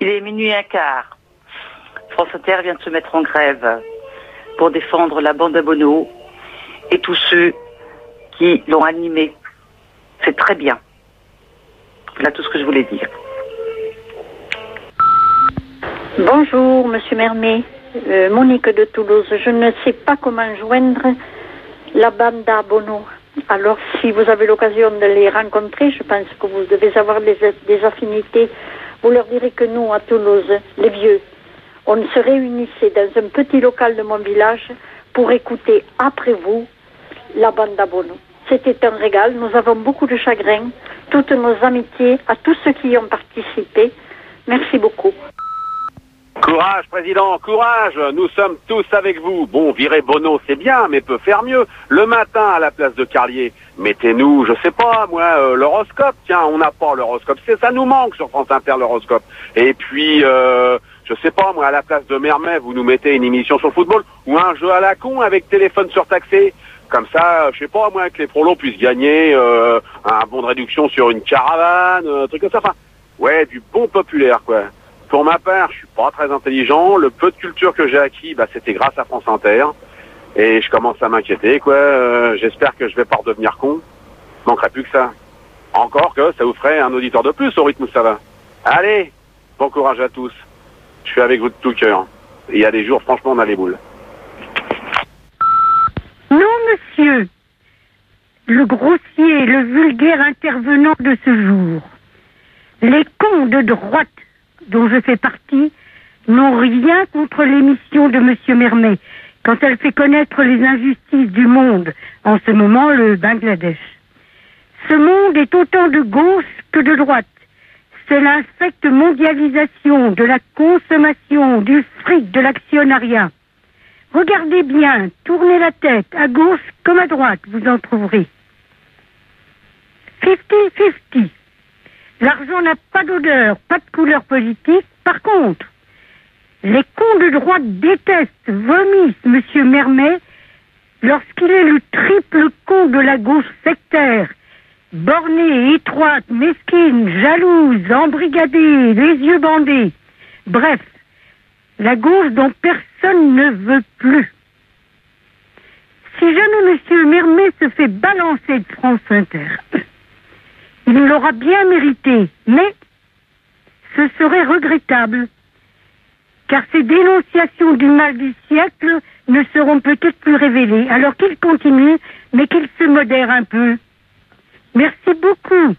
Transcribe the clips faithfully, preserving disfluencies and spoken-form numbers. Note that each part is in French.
Il est minuit et un quart. France Inter vient de se mettre en grève pour défendre la bande à Bono et tous ceux qui l'ont animée. C'est très bien. Voilà tout ce que je voulais dire. Bonjour, Monsieur Mermet. Euh, Monique de Toulouse. Je ne sais pas comment joindre la bande à Bono. Alors, si vous avez l'occasion de les rencontrer, je pense que vous devez avoir des, des affinités. Vous leur direz que nous, à Toulouse, les vieux, on se réunissait dans un petit local de mon village pour écouter, après vous, la bande à Bono. C'était un régal. Nous avons beaucoup de chagrin. Toutes nos amitiés à tous ceux qui y ont participé. Merci beaucoup. Courage, président, courage. Nous sommes tous avec vous. Bon, virer Bono, c'est bien, mais peut faire mieux. Le matin, à la place de Carlier, mettez-nous, je sais pas, moi, euh, l'horoscope. Tiens, on n'a pas l'horoscope. C'est, ça nous manque sur France Inter, l'horoscope. Et puis, euh, je sais pas, moi, à la place de Mermet, vous nous mettez une émission sur le football ou un jeu à la con avec téléphone surtaxé. Comme ça, je sais pas, moi, que les prolos puissent gagner euh, un bon de réduction sur une caravane, un truc comme ça. Enfin, ouais, du bon populaire, quoi. Pour ma part, je suis pas très intelligent. Le peu de culture que j'ai acquis, bah, c'était grâce à France Inter. Et je commence à m'inquiéter, quoi. Euh, j'espère que je vais pas redevenir con. Manquerait plus que ça. Encore que ça vous ferait un auditeur de plus au rythme où ça va. Allez, bon courage à tous. Je suis avec vous de tout cœur. Et il y a des jours, franchement, on a les boules. Non, monsieur. Le grossier, le vulgaire intervenant de ce jour. Les cons de droite dont je fais partie n'ont rien contre l'émission de monsieur Mermet quand elle fait connaître les injustices du monde, en ce moment le Bangladesh. Ce monde est autant de gauche que de droite. C'est l'infecte mondialisation de la consommation, du fric, de l'actionnariat. Regardez bien, tournez la tête, à gauche comme à droite, vous en trouverez. Fifty-fifty. L'argent n'a pas d'odeur, pas de couleur politique. Par contre, les cons de droite détestent, vomissent monsieur Mermet lorsqu'il est le triple con de la gauche sectaire, bornée, étroite, mesquine, jalouse, embrigadée, les yeux bandés. Bref, la gauche dont personne ne veut plus. Si jamais monsieur Mermet se fait balancer de France Inter, il l'aura bien mérité, mais ce serait regrettable, car ces dénonciations du mal du siècle ne seront peut-être plus révélées, alors qu'il continue, mais qu'il se modère un peu. Merci beaucoup.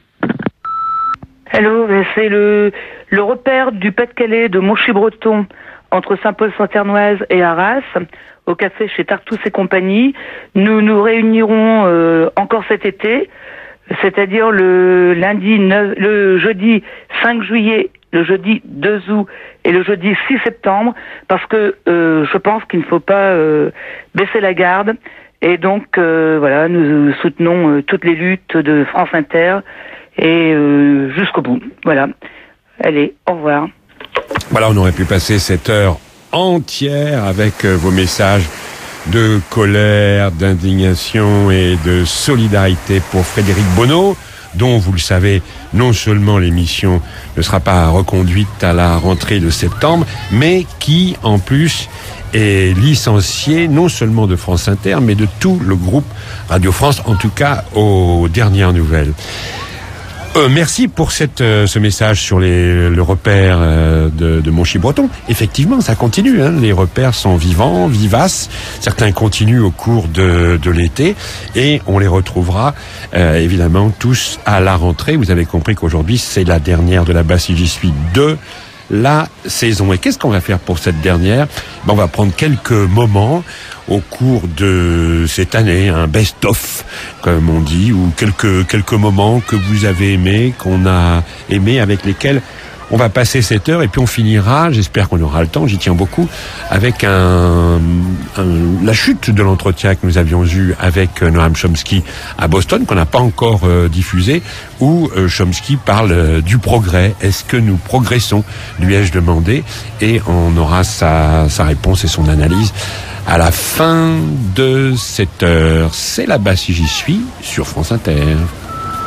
Hello, c'est le, le repère du Pas-de-Calais de Monchy-Breton, entre Saint-Paul-Saint-Ternoise et Arras, au café chez Tartous et compagnie. Nous nous réunirons euh, encore cet été, c'est-à-dire le lundi neuf, le jeudi cinq juillet, le jeudi deux août et le jeudi six septembre, parce que euh, je pense qu'il ne faut pas euh, baisser la garde. Et donc, euh, voilà, nous soutenons euh, toutes les luttes de France Inter et euh, jusqu'au bout. Voilà. Allez, au revoir. Voilà, on aurait pu passer cette heure entière avec euh, vos messages de colère, d'indignation et de solidarité pour Frédéric Bono, dont, vous le savez, non seulement l'émission ne sera pas reconduite à la rentrée de septembre, mais qui, en plus, est licencié non seulement de France Inter, mais de tout le groupe Radio France, en tout cas aux dernières nouvelles. Euh, merci pour cette, euh, ce message sur les, le repère euh, de, de Monchy-Breton. Effectivement, ça continue. Hein. Les repères sont vivants, vivaces. Certains continuent au cours de, de l'été et on les retrouvera euh, évidemment tous à la rentrée. Vous avez compris qu'aujourd'hui, c'est la dernière de la Bah si j'y suis de la saison. Et qu'est-ce qu'on va faire pour cette dernière ? Ben, on va prendre quelques moments au cours de cette année, un best-of, comme on dit, ou quelques quelques moments que vous avez aimés, qu'on a aimés, avec lesquels on va passer cette heure, et puis on finira, j'espère qu'on aura le temps, j'y tiens beaucoup, avec un, un la chute de l'entretien que nous avions eu avec Noam Chomsky à Boston, qu'on n'a pas encore euh, diffusé, où euh, Chomsky parle euh, du progrès. Est-ce que nous progressons, lui ai-je demandé, et on aura sa, sa réponse et son analyse à la fin de cette heure. C'est là-bas si j'y suis, sur France Inter.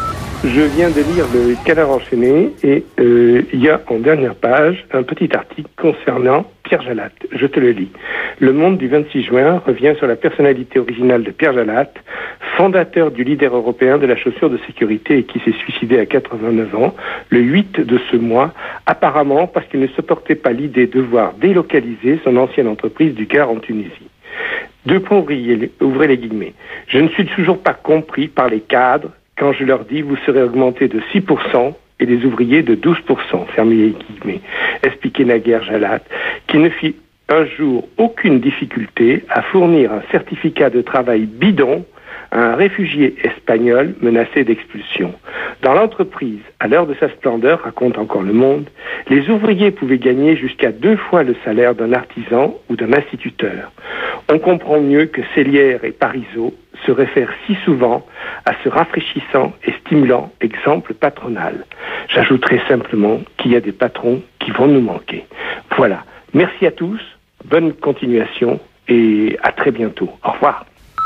Je viens de lire le Canard enchaîné et euh, il y a en dernière page un petit article concernant Pierre Jallatte. Je te le lis. Le Monde du vingt-six juin revient sur la personnalité originale de Pierre Jallatte, fondateur du leader européen de la chaussure de sécurité et qui s'est suicidé à quatre-vingt-neuf ans, le huit de ce mois, apparemment parce qu'il ne supportait pas l'idée de voir délocaliser son ancienne entreprise du Gard en Tunisie. Deux points ouvriers, ouvrez les guillemets. Je ne suis toujours pas compris par les cadres quand je leur dis vous serez augmenté de six pour cent et les ouvriers de douze pour cent, fermez les guillemets, expliquait naguère Jallatte, qui ne fit un jour aucune difficulté à fournir un certificat de travail bidon à un réfugié espagnol menacé d'expulsion. Dans l'entreprise, à l'heure de sa splendeur, raconte encore Le Monde, les ouvriers pouvaient gagner jusqu'à deux fois le salaire d'un artisan ou d'un instituteur. On comprend mieux que Célière et Parisot se réfèrent si souvent à ce rafraîchissant et stimulant exemple patronal. J'ajouterai simplement qu'il y a des patrons qui vont nous manquer. Voilà. Merci à tous, bonne continuation et à très bientôt. Au revoir.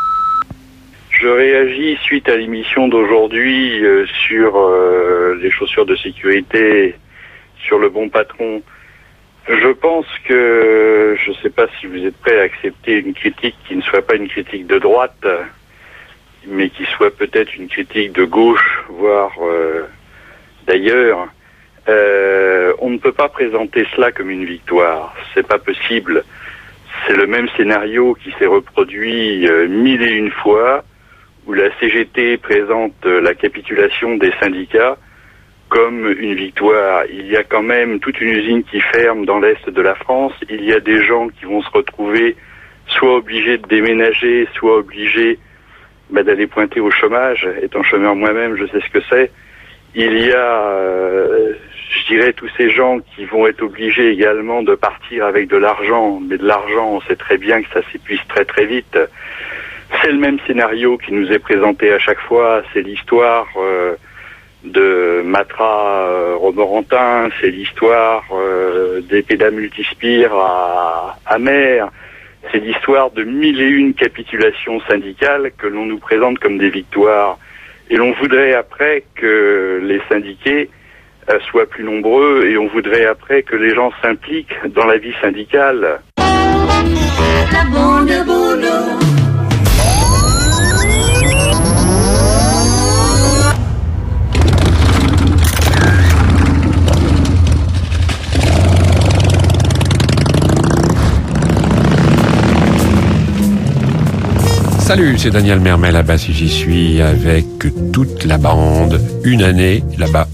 Je réagis suite à l'émission d'aujourd'hui euh, sur euh, les chaussures de sécurité, sur le bon patron. Je pense que, je ne sais pas si vous êtes prêt à accepter une critique qui ne soit pas une critique de droite, mais qui soit peut-être une critique de gauche, voire euh, d'ailleurs. Euh, on ne peut pas présenter cela comme une victoire. C'est pas possible. C'est le même scénario qui s'est reproduit euh, mille et une fois, où la C G T présente euh, la capitulation des syndicats comme une victoire. Il y a quand même toute une usine qui ferme dans l'est de la France. Il y a des gens qui vont se retrouver soit obligés de déménager, soit obligés bah, d'aller pointer au chômage. Étant chômeur moi-même, je sais ce que c'est. Il y a, euh, je dirais, tous ces gens qui vont être obligés également de partir avec de l'argent. Mais de l'argent, on sait très bien que ça s'épuise très très vite. C'est le même scénario qui nous est présenté à chaque fois. C'est l'histoire euh, de Matra euh, Romorantin, c'est l'histoire euh, des pédas multispires à, à Mer, c'est l'histoire de mille et une capitulations syndicales que l'on nous présente comme des victoires. Et l'on voudrait après que les syndiqués euh, soient plus nombreux et on voudrait après que les gens s'impliquent dans la vie syndicale. La bande Bono. Salut, c'est Daniel Mermet là-bas si j'y suis avec toute la bande, une année là-bas.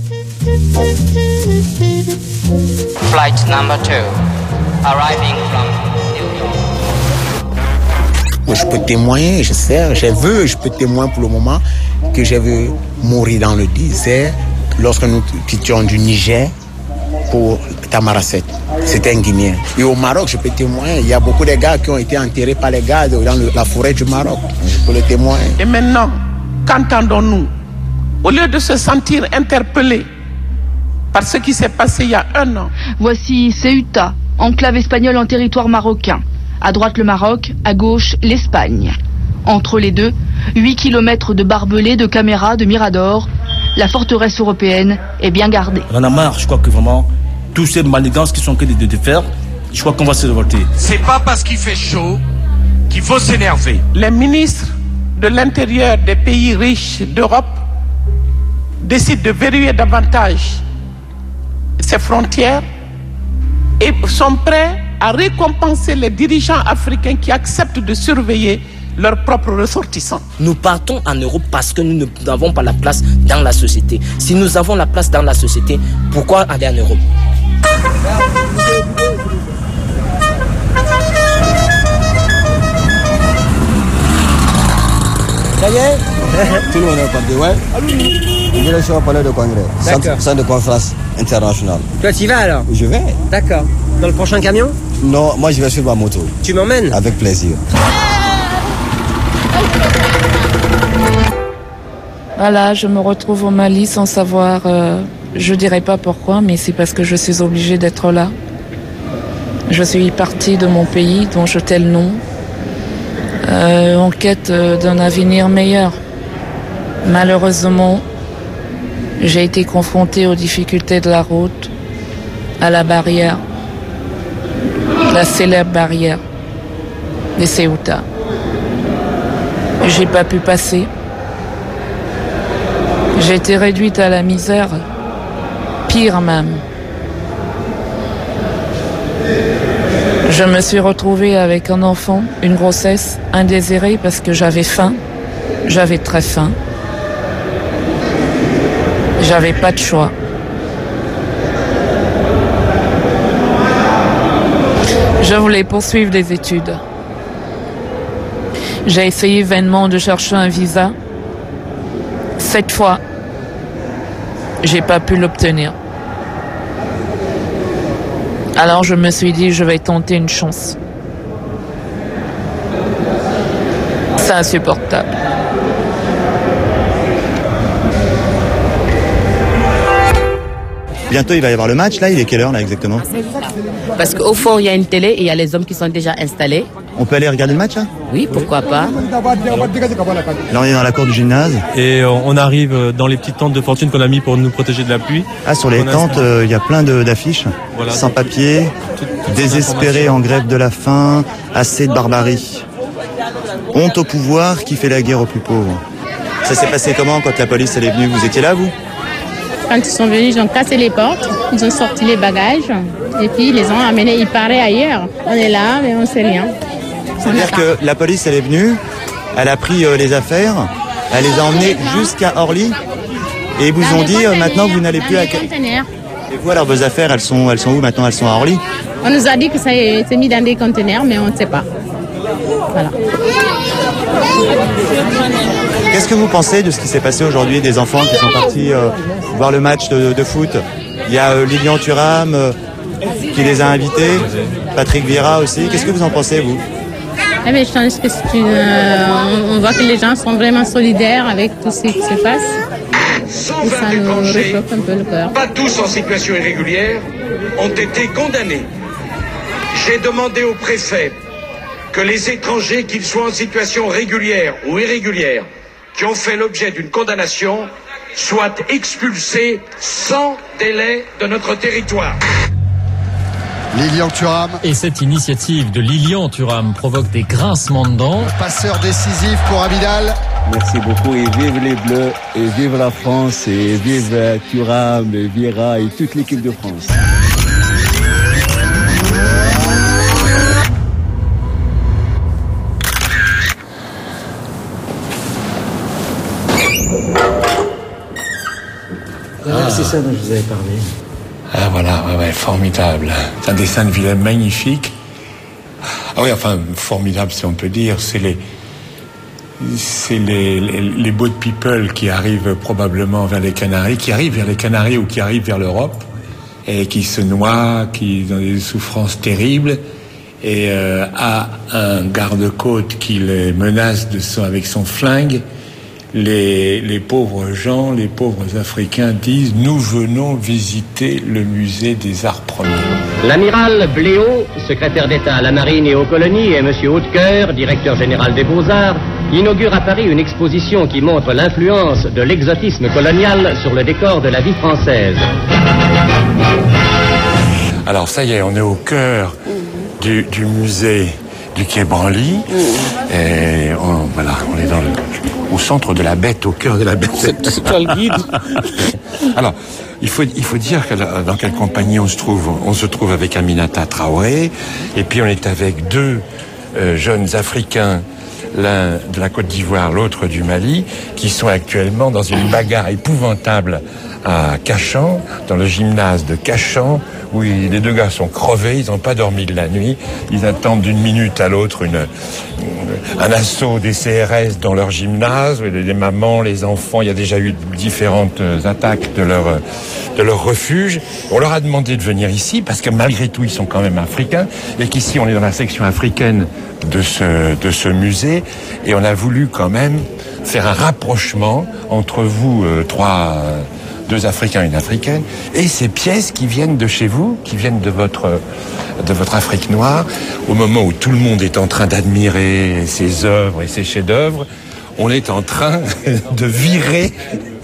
Flight number two, arriving from New York. Je peux témoigner, je sais, je veux, je peux témoigner pour le moment que je veux mourir dans le désert lorsque nous quittions du Niger pour Tamaracet. C'était un Guinéen. Et au Maroc, je peux témoigner, il y a beaucoup de gars qui ont été enterrés par les gars dans le, la forêt du Maroc. Je peux le témoigner. Et maintenant, qu'entendons-nous? Au lieu de se sentir interpellés par ce qui s'est passé il y a un an. Voici Ceuta, enclave espagnole en territoire marocain. À droite le Maroc, à gauche l'Espagne. Entre les deux, huit kilomètres de barbelés, de caméras, de miradors. La forteresse européenne est bien gardée. On en a marre, je crois que vraiment, tous ces manigances qui sont que de, de faire, je crois qu'on va se révolter. C'est pas parce qu'il fait chaud qu'il faut s'énerver. Les ministres de l'intérieur des pays riches d'Europe décident de verrouiller davantage ces frontières et sont prêts à récompenser les dirigeants africains qui acceptent de surveiller leurs propres ressortissants. Nous partons en Europe parce que nous n'avons pas la place dans la société. Si nous avons la place dans la société, pourquoi aller en Europe? Ça y est? Tout le monde est compris, ouais. Je vais sur le palais de congrès, centre, centre de conférence internationale. Toi, tu y vas alors? Je vais. D'accord. Dans le prochain camion? Non, moi je vais sur ma moto. Tu m'emmènes? Avec plaisir. Voilà, je me retrouve au Mali sans savoir, euh, je dirais pas pourquoi, mais c'est parce que je suis obligée d'être là. Je suis partie de mon pays dont je tais le nom, euh, en quête d'un avenir meilleur. Malheureusement, J'ai été confrontée aux difficultés de la route, à la barrière, la célèbre barrière des Ceuta. J'ai pas pu passer. J'ai été réduite à la misère, pire même. Je me suis retrouvée avec un enfant, une grossesse indésirée parce que j'avais faim. J'avais très faim. J'avais pas de choix. Je voulais poursuivre des études. J'ai essayé vainement de chercher un visa. Cette fois, j'ai pas pu l'obtenir. Alors je me suis dit, je vais tenter une chance. C'est insupportable. Bientôt, il va y avoir le match, là. Il est quelle heure, là, exactement? Parce qu'au fond, il y a une télé et il y a les hommes qui sont déjà installés. On peut aller regarder le match, là? Oui, pourquoi pas. Là, on est dans la cour du gymnase. Et on arrive dans les petites tentes de fortune qu'on a mis pour nous protéger de la pluie. Ah, sur les tentes, il euh, y a plein de, d'affiches. Voilà, sans papier, désespérés en grève de la faim, assez de barbarie. Honte au pouvoir qui fait la guerre aux plus pauvres. Ça s'est passé comment quand la police elle est venue? Vous étiez là, vous? Quand ils sont venus, ils ont cassé les portes, ils ont sorti les bagages et puis ils les ont amenés, ils paraient ailleurs. On est là, mais on ne sait rien. C'est-à-dire que la police, elle est venue, elle a pris euh, les affaires, elle les a emmenées jusqu'à Orly et ils vous ont dit euh, maintenant vous n'allez plus à... Conteneurs. Et vous alors vos affaires, elles sont, elles sont où maintenant? Elles sont à Orly? On nous a dit que ça s'est mis dans des conteneurs, mais on ne sait pas. Voilà. Qu'est-ce que vous pensez de ce qui s'est passé aujourd'hui, des enfants qui sont partis euh, voir le match de, de foot? Il y a euh, Lilian Thuram euh, qui les a invités, Patrick Vieira aussi. Qu'est-ce que vous en pensez, vous? Eh bien, je pense que c'est une, euh, on voit que les gens sont vraiment solidaires avec tout ce qui se passe. Et ça nous réchauffe un peu le cœur. Pas tous en situation irrégulière ont été condamnés. J'ai demandé au préfet que les étrangers, qu'ils soient en situation régulière ou irrégulière, qui ont fait l'objet d'une condamnation, soient expulsés sans délai de notre territoire. Lilian Thuram. Et cette initiative de Lilian Thuram provoque des grincements de dents. Passeur décisif pour Abidal. Merci beaucoup et vive les Bleus et vive la France et vive Thuram, et Vieira et toute l'équipe de France. Ah, c'est ça dont je vous avais parlé. Ah voilà, ouais, ouais, formidable. C'est un dessin de Willem magnifique. Ah oui, enfin, formidable si on peut dire. C'est les, c'est les, les, les boat people qui arrivent probablement vers les Canaries, qui arrivent vers les Canaries ou qui arrivent vers l'Europe, et qui se noient, qui ont des souffrances terribles, et euh, à un garde-côte qui les menace de son, avec son flingue. Les, les pauvres gens, les pauvres Africains disent « Nous venons visiter le musée des arts premiers ». L'amiral Bléau, secrétaire d'État à la Marine et aux colonies, et M. Hautecoeur, directeur général des Beaux-Arts, inaugurent à Paris une exposition qui montre l'influence de l'exotisme colonial sur le décor de la vie française. Alors ça y est, on est au cœur du, du musée du Quai Branly. Et on, voilà, on est dans le... au centre de la bête, au cœur de la bête. C'est toi le guide. Alors, il faut, il faut dire que dans quelle compagnie on se trouve. On se trouve avec Aminata Traoré, et puis on est avec deux euh, jeunes Africains, l'un de la Côte d'Ivoire, l'autre du Mali, qui sont actuellement dans une bagarre épouvantable à Cachan, dans le gymnase de Cachan, où ils, les deux gars sont crevés, ils n'ont pas dormi de la nuit, ils attendent d'une minute à l'autre une, une, un assaut des C R S dans leur gymnase, les, les mamans, les enfants, il y a déjà eu différentes attaques de leur, de leur refuge. On leur a demandé de venir ici, parce que malgré tout, ils sont quand même africains, et qu'ici, on est dans la section africaine de ce, de ce musée, et on a voulu quand même faire un rapprochement entre vous, euh, trois... Euh, deux Africains et une Africaine, et ces pièces qui viennent de chez vous, qui viennent de votre, de votre Afrique noire, au moment où tout le monde est en train d'admirer ses œuvres et ses chefs-d'œuvre, on est en train de virer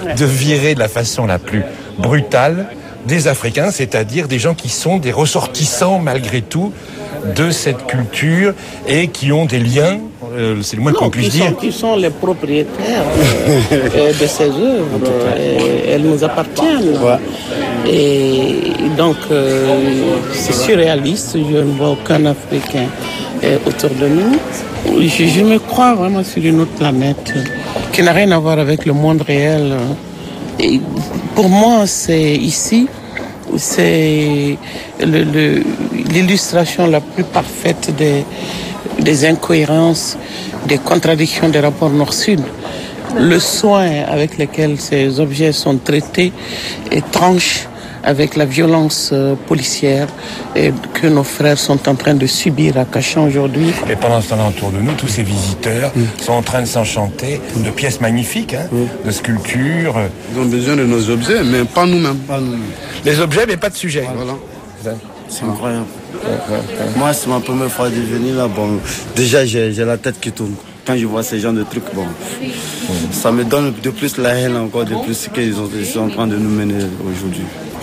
de virer de la façon la plus brutale des Africains, c'est-à-dire des gens qui sont des ressortissants malgré tout de cette culture et qui ont des liens, euh, c'est le moins qu'on puisse qui dire. Sont, qui sont les propriétaires euh, de ces œuvres, et elles nous appartiennent. Ouais. Et donc, euh, c'est surréaliste, je ne vois aucun Africain euh, autour de nous. Je, je me crois vraiment sur une autre planète qui n'a rien à voir avec le monde réel. Et pour moi, c'est ici, c'est le, le, l'illustration la plus parfaite des, des incohérences, des contradictions des rapports nord-sud. Le soin avec lequel ces objets sont traités et tranche avec la violence euh, policière et que nos frères sont en train de subir à Cachan aujourd'hui. Et pendant ce temps-là, autour de nous, tous ces visiteurs mmh. sont en train de s'enchanter de pièces magnifiques, hein, mmh. de sculptures. Ils ont besoin de nos objets, mais pas nous-mêmes. Pas nous-mêmes. Les objets, mais pas de sujet. Voilà. C'est incroyable. Ouais, ouais, ouais. Moi, c'est ma première fois de venir là. Bon, déjà, j'ai, j'ai la tête qui tourne. Quand je vois ces genres de trucs, bon, mmh. ça me donne de plus la haine encore, de plus ce qu'ils ont, ils sont en train de nous mener aujourd'hui.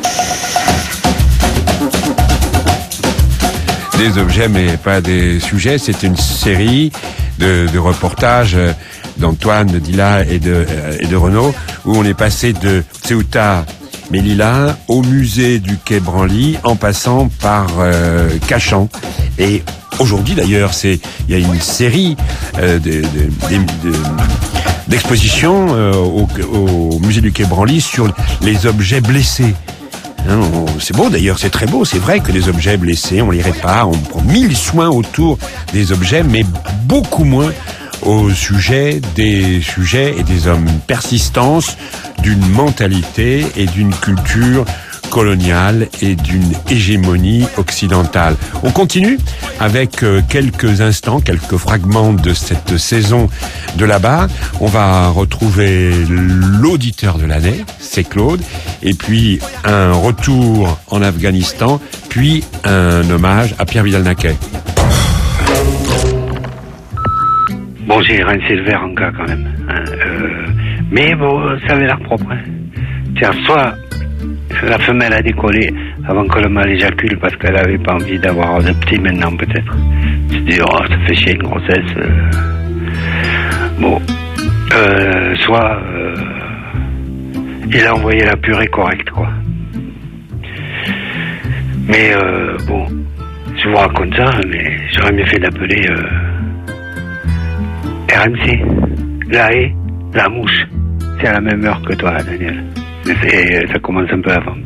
Des objets, mais pas des sujets. C'est une série de, de reportages d'Antoine, de Dila et de, euh, et de Renaud, où on est passé de Ceuta Melilla au musée du Quai Branly, en passant par euh, Cachan. Et aujourd'hui, d'ailleurs, c'est il y a une série euh, de, de, de, de, d'expositions euh, au, au musée du Quai Branly sur les objets blessés. Hein, on, c'est beau d'ailleurs, c'est très beau, c'est vrai que les objets blessés, on les répare, on prend mille soins autour des objets, mais beaucoup moins au sujet des sujets et des hommes. Persistance d'une mentalité et d'une culture coloniale et d'une hégémonie occidentale. On continue avec quelques instants, quelques fragments de cette saison de là-bas. On va retrouver l'auditeur de l'année, c'est Claude, et puis un retour en Afghanistan, puis un hommage à Pierre Vidal-Naquet. Bon, j'ai rincé le verre en cas quand même. Hein. Euh, mais bon, ça avait l'air propre. Hein. Tiens, soit la femelle a décollé avant que le mâle éjacule parce qu'elle avait pas envie d'avoir de petits maintenant peut-être. Je dis, oh, ça fait chier une grossesse. Euh... Bon. Euh, soit euh... il a envoyé la purée correcte, quoi. Mais euh, bon, je vous raconte ça, mais j'aurais mieux fait d'appeler euh... R M C. La haie, la mouche. C'est à la même heure que toi, Daniel. Et ça commence un peu avant.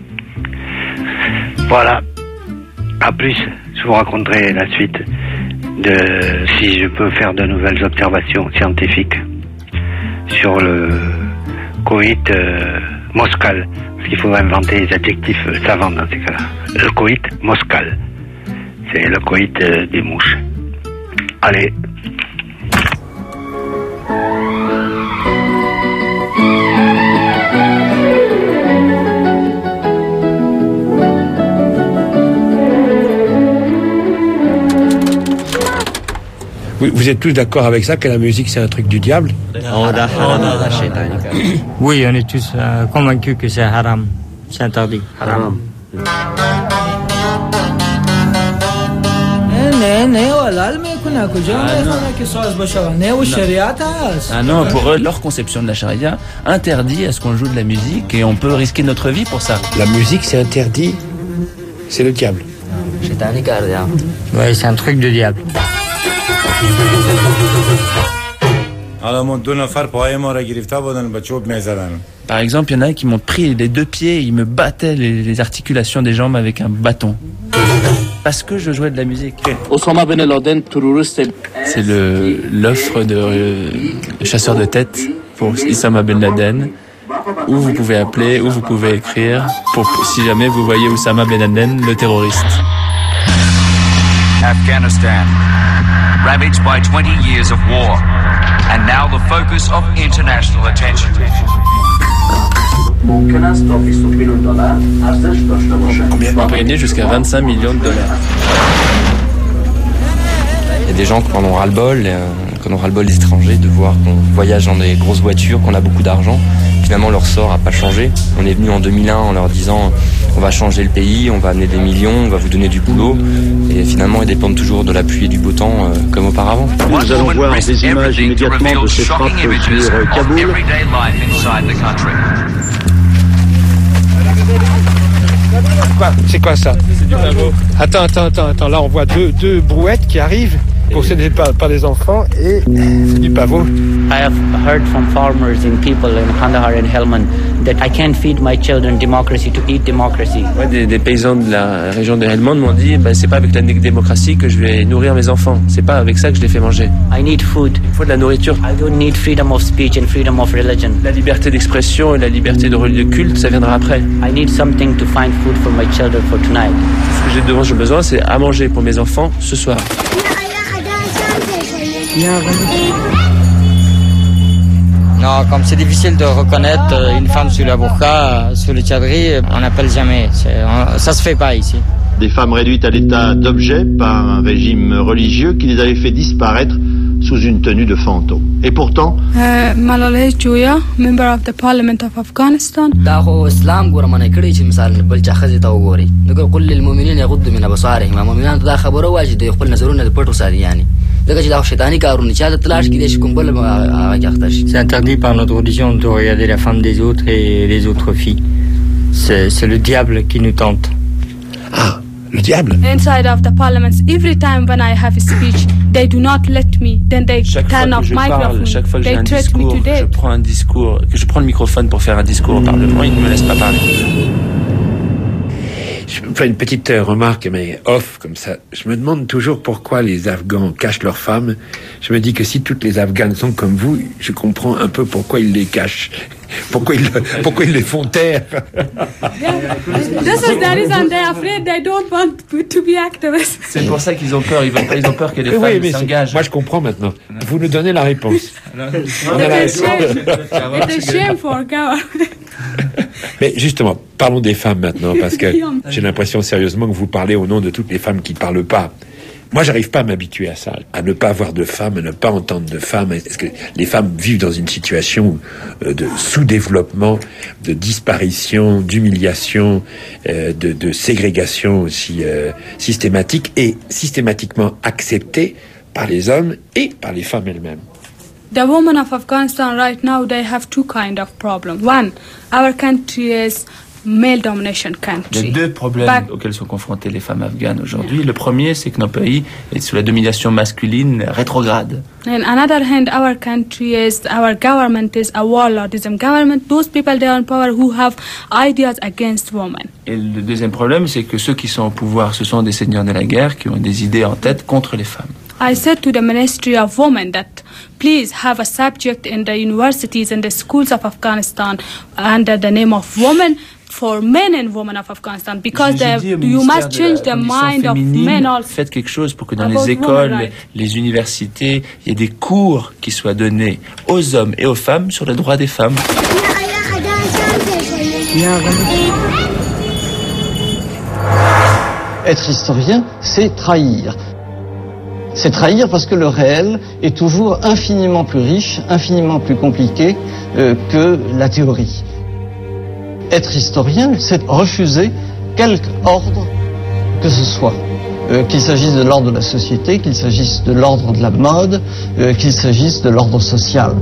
Voilà. À plus, je vous raconterai la suite de si je peux faire de nouvelles observations scientifiques sur le coït euh, moscal. Parce qu'il faudrait inventer des adjectifs savants dans ces cas-là. Le coït moscal. C'est le coït euh, des mouches. Allez. Vous êtes tous d'accord avec ça, que la musique c'est un truc du diable? Oui, on est tous euh, convaincus que c'est haram, c'est interdit. Haram. Ah non, pour eux, leur conception de la charia interdit à ce qu'on joue de la musique et on peut risquer notre vie pour ça. La musique c'est interdit, c'est le diable. Oui, c'est un truc de diable. Par exemple, il y en a qui m'ont pris les deux pieds et ils me battaient les, les articulations des jambes avec un bâton. Parce que je jouais de la musique. C'est le, l'offre de euh, chasseur de tête pour Oussama Ben Laden. Où vous pouvez appeler, où vous pouvez écrire, pour, si jamais vous voyez Oussama Ben Laden, le terroriste. Afghanistan, ravaged by twenty years of war, and now the focus of international attention. On peut gagner jusqu'à vingt-cinq millions de dollars. Il y a des gens qui en ont ras-le-bol, euh, qui en ont ras-le-bol des étrangers, de voir qu'on voyage dans des grosses voitures, qu'on a beaucoup d'argent. finalement leur sort n'a pas changé. On est venu en deux mille un en leur disant on va changer le pays, on va amener des millions, on va vous donner du boulot. Et finalement ils dépendent toujours de la pluie et du beau temps euh, comme auparavant. Nous allons voir des images immédiatement de ces frappes sur Kaboul. Quoi ? C'est quoi ça ? C'est du pavot. Attends, attends, attends, attends. Là, on voit deux, deux brouettes qui arrivent, possédées par, par des enfants, et c'est du pavot. I have heard from farmers and people in Kandahar and Helmand that I can't feed my children democracy to eat democracy. Ouais, des, des paysans de la région de Helmand m'ont dit bah, c'est pas avec la démocratie que je vais nourrir mes enfants. C'est pas avec ça que je les fais manger. I need food. Il faut de la nourriture. I don't need freedom of speech and freedom of religion. La liberté d'expression et la liberté de, de culte, ça viendra après. I need something to find food for my children for tonight. Ce que j'ai devant, j'ai besoin, c'est à manger pour mes enfants ce soir. Non, comme c'est difficile de reconnaître une femme sous la burqa, sous le tchadri, on n'appelle jamais. On, ça se fait pas ici. Des femmes réduites à l'état d'objet par un régime religieux qui les avait fait disparaître sous une tenue de fantôme. Et pourtant... Uh, Malalai Jouya, member of the Parliament of Afghanistan. داخو اسلام ګور منه کړی چې مثال بل چا خزه تا وګوري نو قل للمؤمنين يغضوا من ابصارهم مؤمنان دا خبره واجب دی خپل نظرونه پټو ساري یعنی دغه چې دا شیطانی کارونه چې دا تلاش کې دي کوم بل هغه اختر. C'est interdit par notre religion de regarder la femme des autres et les autres filles. C'est, c'est le diable qui nous tente. Ah, le diable. Inside of the parliament, every time when I have a speech, they do not let me. Then they chaque turn off microphone. Chaque fois que j'ai un they threat me discours, to death. je prends un discours, que je prends le microphone pour faire un discours au Parlement, ils ne me laissent pas parler. Je fais une petite euh, remarque, mais off, comme ça. Je me demande toujours pourquoi les Afghans cachent leurs femmes. Je me dis que si toutes les Afghanes sont comme vous, je comprends un peu pourquoi ils les cachent. Pourquoi ils, pourquoi ils les font taire. This is the reason they're afraid they don't want to be activists. C'est pour ça qu'ils ont peur. Ils, veulent pas, ils ont peur que les oui, femmes s'engagent. Moi, je comprends maintenant. Vous nous donnez la réponse. It's a shame for government. Mais justement, parlons des femmes maintenant, parce que j'ai l'impression sérieusement que vous parlez au nom de toutes les femmes qui ne parlent pas. Moi, j'arrive pas à m'habituer à ça, à ne pas avoir de femmes, à ne pas entendre de femmes. Est-ce que les femmes vivent dans une situation de sous-développement, de disparition, d'humiliation, de, de ségrégation aussi euh, systématique et systématiquement acceptée par les hommes et par les femmes elles-mêmes? The women of Afghanistan right now, they have two kind of problems. One, our country is male domination country. Il y a deux problèmes But, auxquels sont confrontées les femmes afghanes aujourd'hui. Le premier, c'est que nos pays est sous la domination masculine rétrograde. On another hand, our country is, our government is a warlordism government. Those people they are in power who have ideas against women. Et le deuxième problème, c'est que ceux qui sont au pouvoir, ce sont des seigneurs de la guerre qui ont des idées en tête contre les femmes. I said to the Ministry of Women that please have a subject in the universities and the schools of Afghanistan under the name of women for men and women of Afghanistan because the, you must change the mind of men also. Faites quelque chose pour que dans les écoles, right. les universités, il y ait des cours qui soient donnés aux hommes et aux femmes sur les droits des femmes. Être historien, c'est trahir. C'est trahir parce que le réel est toujours infiniment plus riche, infiniment plus compliqué euh, que la théorie. Être historien, c'est refuser quelque ordre que ce soit. Euh, qu'il s'agisse de l'ordre de la société, qu'il s'agisse de l'ordre de la mode, euh, qu'il s'agisse de l'ordre social.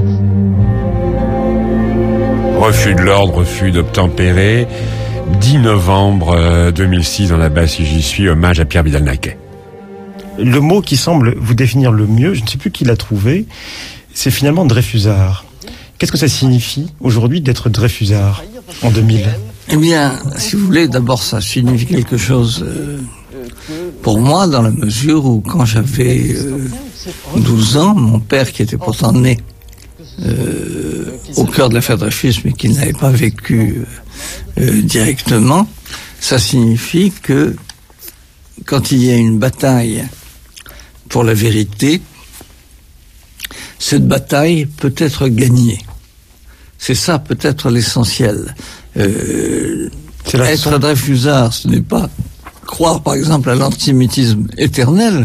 Refus de l'ordre, refus d'obtempérer. dix novembre deux mille six, dans la basse si j'y suis, hommage à Pierre Vidal-Naquet. Le mot qui semble vous définir le mieux, je ne sais plus qui l'a trouvé, c'est finalement Dreyfusard. Qu'est-ce que ça signifie aujourd'hui d'être Dreyfusard en deux mille? Eh bien, si vous voulez, d'abord ça signifie quelque chose euh, pour moi, dans la mesure où quand j'avais euh, douze ans, mon père qui était pourtant né euh, au cœur de l'affaire Dreyfus, mais qui n'avait pas vécu euh, directement, ça signifie que quand il y a une bataille pour la vérité, cette bataille peut être gagnée. C'est ça peut-être l'essentiel. Euh, être Dreyfusard, ce n'est pas croire par exemple à l'antisémitisme éternel,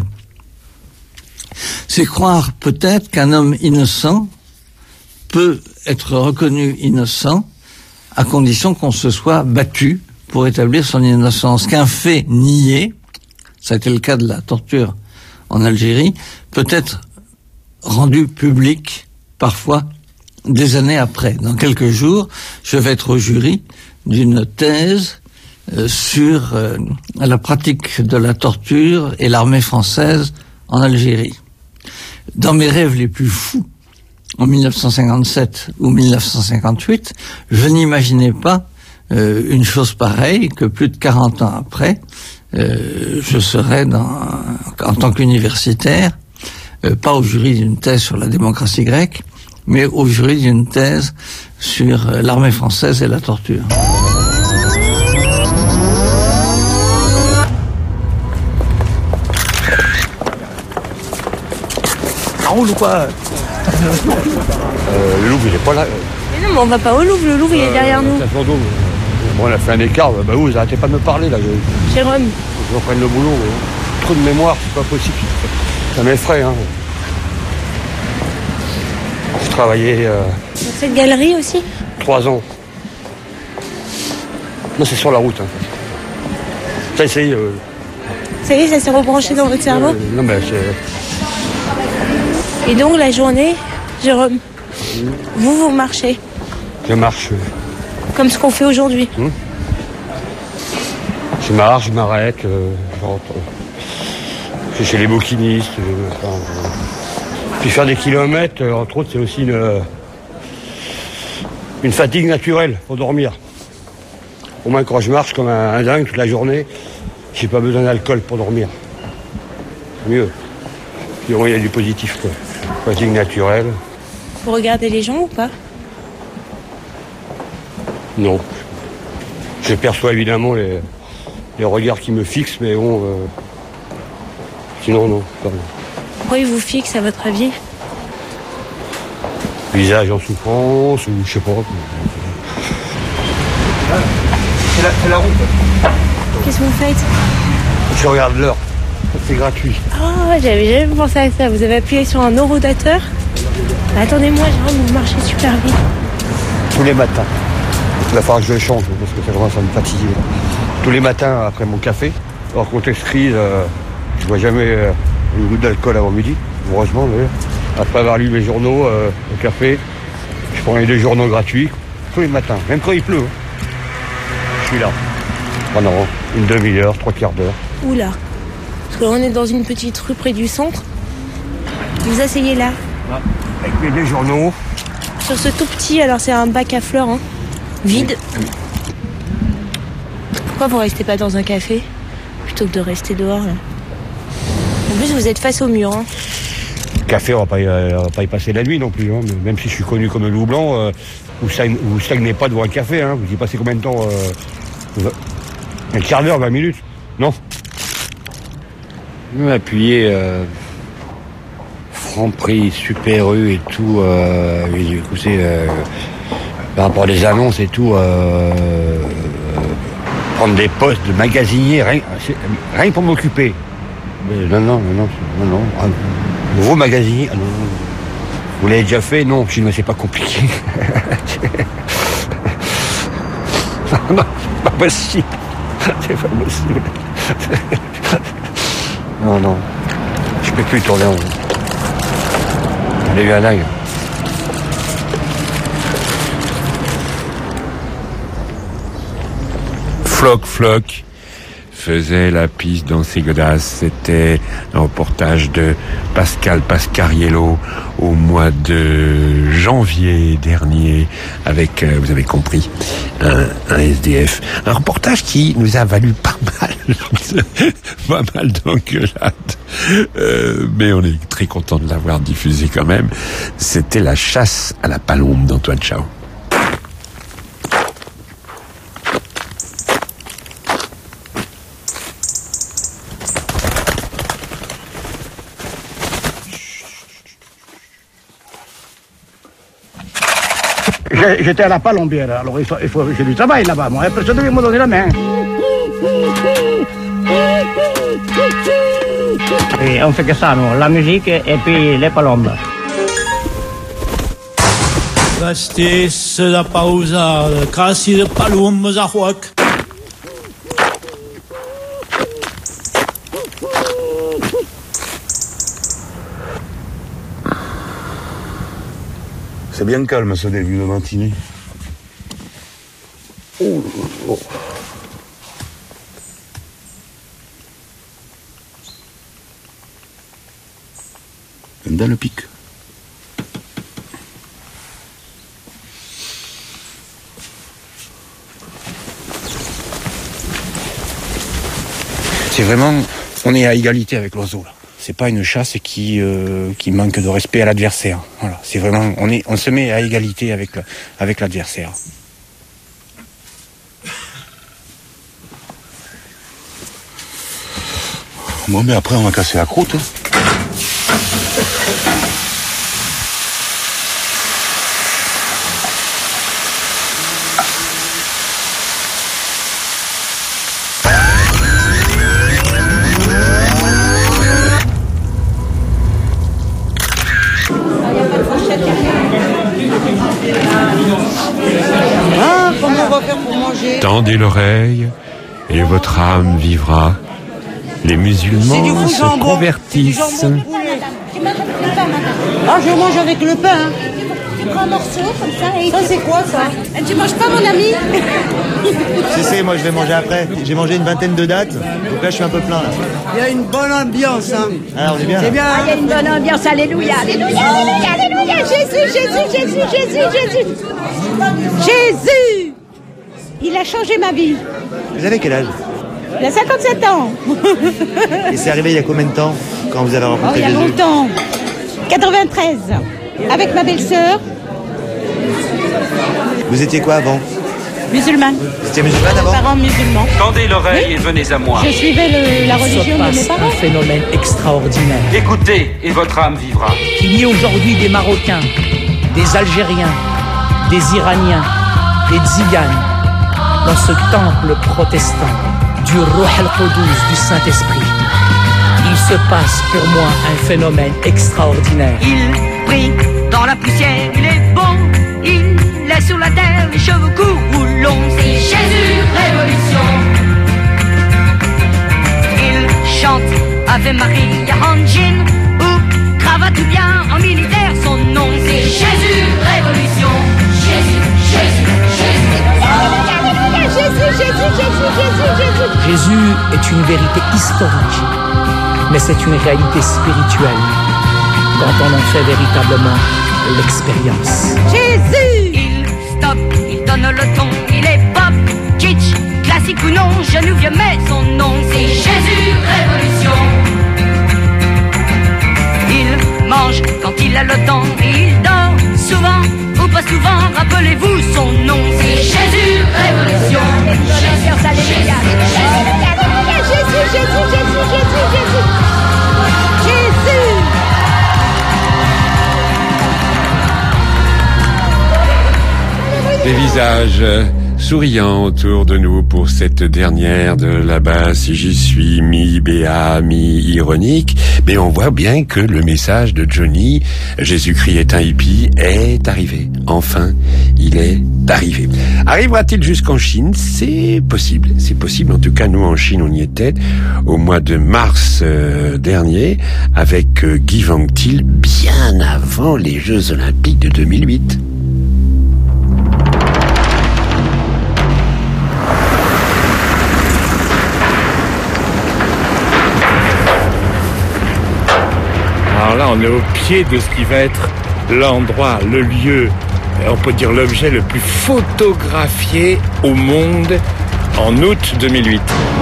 c'est croire peut-être qu'un homme innocent peut être reconnu innocent à condition qu'on se soit battu pour établir son innocence. Qu'un fait nié, ça a été le cas de la torture en Algérie, peut être rendu public parfois des années après. Dans quelques jours, je vais être au jury d'une thèse euh, sur euh, la pratique de la torture et l'armée française en Algérie. Dans mes rêves les plus fous, en mille neuf cent cinquante-sept ou mille neuf cent cinquante-huit, je n'imaginais pas euh, une chose pareille, que plus de quarante ans après, euh, je serais dans, en tant qu'universitaire, euh, pas au jury d'une thèse sur la démocratie grecque, mais au jury d'une thèse sur euh, l'armée française et la torture. Ça roule ou quoi? Euh, le Louvre, il est pas là. Mais non, mais on va pas au Louvre, le Louvre, il est derrière nous. Bon, on a fait un écart, bah vous, vous arrêtez pas de me parler, là. Je... Jérôme. Je reprenne le boulot. Trop de mémoire, c'est pas possible. Ça m'effraie, hein. Je travaillais... Euh... Sur cette galerie aussi? Trois ans. Non, c'est sur la route, hein. Ça, essayé... Euh... Ça y est, ça s'est rebranché dans votre cerveau? euh, Non, mais c'est... Et donc, la journée, Jérôme, mmh. vous, vous marchez? Je marche. Comme ce qu'on fait aujourd'hui? Mmh. Je marche, je m'arrête, euh, je rentre. Je suis chez les bouquinistes. Euh, enfin, euh... Puis faire des kilomètres, euh, entre autres, c'est aussi une, euh, une fatigue naturelle pour dormir. Au moins, quand je marche comme un, un dingue toute la journée, j'ai pas besoin d'alcool pour dormir. C'est mieux. Puis au moins, il y a du positif, quoi. Fatigue naturelle. Vous regardez les gens ou pas? Non. Je perçois évidemment les, les regards qui me fixent, mais bon... Euh... Sinon, non. Pardon. Pourquoi ils vous fixent, à votre avis? Visage en souffrance, ou je sais pas. C'est la, c'est la route. Qu'est-ce que vous faites? Je regarde l'heure. C'est gratuit. Oh, j'avais jamais pensé à ça. Vous avez appuyé sur un horodateur? Attendez-moi, Jérôme, vous marchez super vite. Tous les matins. Il va falloir que je le change, parce que ça commence à me fatiguer. Tous les matins, après mon café. Hors contexte crise, euh, je bois jamais euh, une goutte d'alcool avant midi. Heureusement, d'ailleurs. Après avoir lu mes journaux euh, au café, je prends les deux journaux gratuits. Tous les matins, même quand il pleut. Hein. Je suis là. Pendant une demi-heure, trois quarts d'heure. Oula. Parce qu'on est dans une petite rue près du centre. Vous asseyez là. Ouais. Avec mes deux journaux. Sur ce tout petit, alors c'est un bac à fleurs, hein. Vide. Pourquoi vous restez pas dans un café plutôt que de rester dehors là? En plus, vous êtes face au mur. Hein. Café, on va pas y, on va pas y passer la nuit non plus. Hein. Même si je suis connu comme le loup blanc, euh, vous stagnez, vous stagnez pas devant un café. Hein. Vous y passez combien de temps euh, un quart d'heure, vingt minutes? Non. Appuyer euh, Franprix, Super U et tout, euh, et, écoutez, euh, par rapport aux annonces et tout, euh, euh, prendre des postes de magasinier, rien, rien pour m'occuper. Mais non, non, non, non, non, un nouveau magasinier, ah, non, non. Vous l'avez déjà fait? Non, sinon c'est pas compliqué. Non, non, c'est pas possible. C'est pas possible. Non, non, je peux plus tourner en rond. J'ai eu un dingue. Floc, floc faisait la piste dans ses godasses. C'était un reportage de Pascal Pascariello au mois de janvier dernier avec, euh, vous avez compris, un, un S D F. Un reportage qui nous a valu pas mal, pas mal d'engueulades. Euh, mais on est très content de l'avoir diffusé quand même. C'était La chasse à la palombe d'Antoine Chao. J'étais à la palombière, alors il faut, il faut j'ai du travail là-bas, moi, personne ne vient me donner la main. Et on fait que ça, nous, la musique et puis les palombes. Gastez la pausa, casi de palum zahuac. C'est bien calme ce début de matinée. Oh, oh. Dans le pic. C'est vraiment, on est à égalité avec l'oiseau là. C'est pas une chasse qui euh, qui manque de respect à l'adversaire. Voilà, c'est vraiment, on est, on se met à égalité avec avec l'adversaire. Bon, mais après on va casser la croûte. Ah, comment on va faire pour manger? Tendez l'oreille et votre âme vivra. Les musulmans se convertissent. Ah, je mange avec le pain. Tu prends un morceau comme ça et... Ça, c'est quoi, ça? Tu manges pas, mon ami? Si, si, moi, je vais manger après. J'ai mangé une vingtaine de dates, donc là, je suis un peu plein, là. Il y a une bonne ambiance, hein. Ah, on est bien, C'est là. bien. Ah, il y a une bonne ambiance, alléluia, alléluia, alléluia, alléluia, Jésus, Jésus, Jésus, Jésus, Jésus. Jésus! Il a changé ma vie. Vous avez quel âge? Il a cinquante-sept ans. Et c'est arrivé il y a combien de temps, quand vous avez Oh, rencontré il y a Jésus? longtemps. quatre-vingt-treize. Avec ma belle-sœur, Vous étiez quoi avant? musulmane. Vous étiez musulmane avant? Parents musulmans. Tendez l'oreille et venez à moi. Je suivais le- la religion de mes parents. Un phénomène extraordinaire. Écoutez et votre âme vivra. Il y a aujourd'hui des Marocains, des Algériens, des Iraniens, des Tziganes dans ce temple protestant du Ruh al-Qudus, du Saint-Esprit. Il se passe pour moi un phénomène extraordinaire. Il brille dans la poussière, il est bon, il est sur la terre, les cheveux courts ou longs, c'est Jésus, révolution. Il chante Ave Maria en jean ou cravate ou bien en militaire, son nom c'est Jésus, révolution. Jésus, Jésus, Jésus. Alléluia, Jésus, Jésus, Jésus, Jésus, Jésus. Jésus est une vérité historique, mais c'est une réalité spirituelle quand on en fait véritablement l'expérience. Jésus. Il stoppe, il donne le ton, il est pop, kitsch, classique ou non, genou vieux mais son nom c'est Jésus, révolution. Il mange quand il a le temps et il dort souvent ou pas souvent, rappelez-vous son nom c'est Jésus, révolution. Alléluia, alléluia, alléluia, Jésus, Jésus, Jésus, Jésus, Jésus. Jésus. Des visages euh, souriants autour de nous pour cette dernière de là-bas, si j'y suis mi-béat, mi-ironique. Mais on voit bien que le message de Johnny, Jésus-Christ est un hippie, est arrivé. Enfin, il est arrivé. Arrivera-t-il jusqu'en Chine? C'est possible. C'est possible. En tout cas, nous, en Chine, on y était au mois de mars euh, dernier avec euh, Guy Wang-Til, bien avant les Jeux Olympiques de deux mille huit. Alors là, on est au pied de ce qui va être l'endroit, le lieu, on peut dire l'objet le plus photographié au monde en août deux mille huit.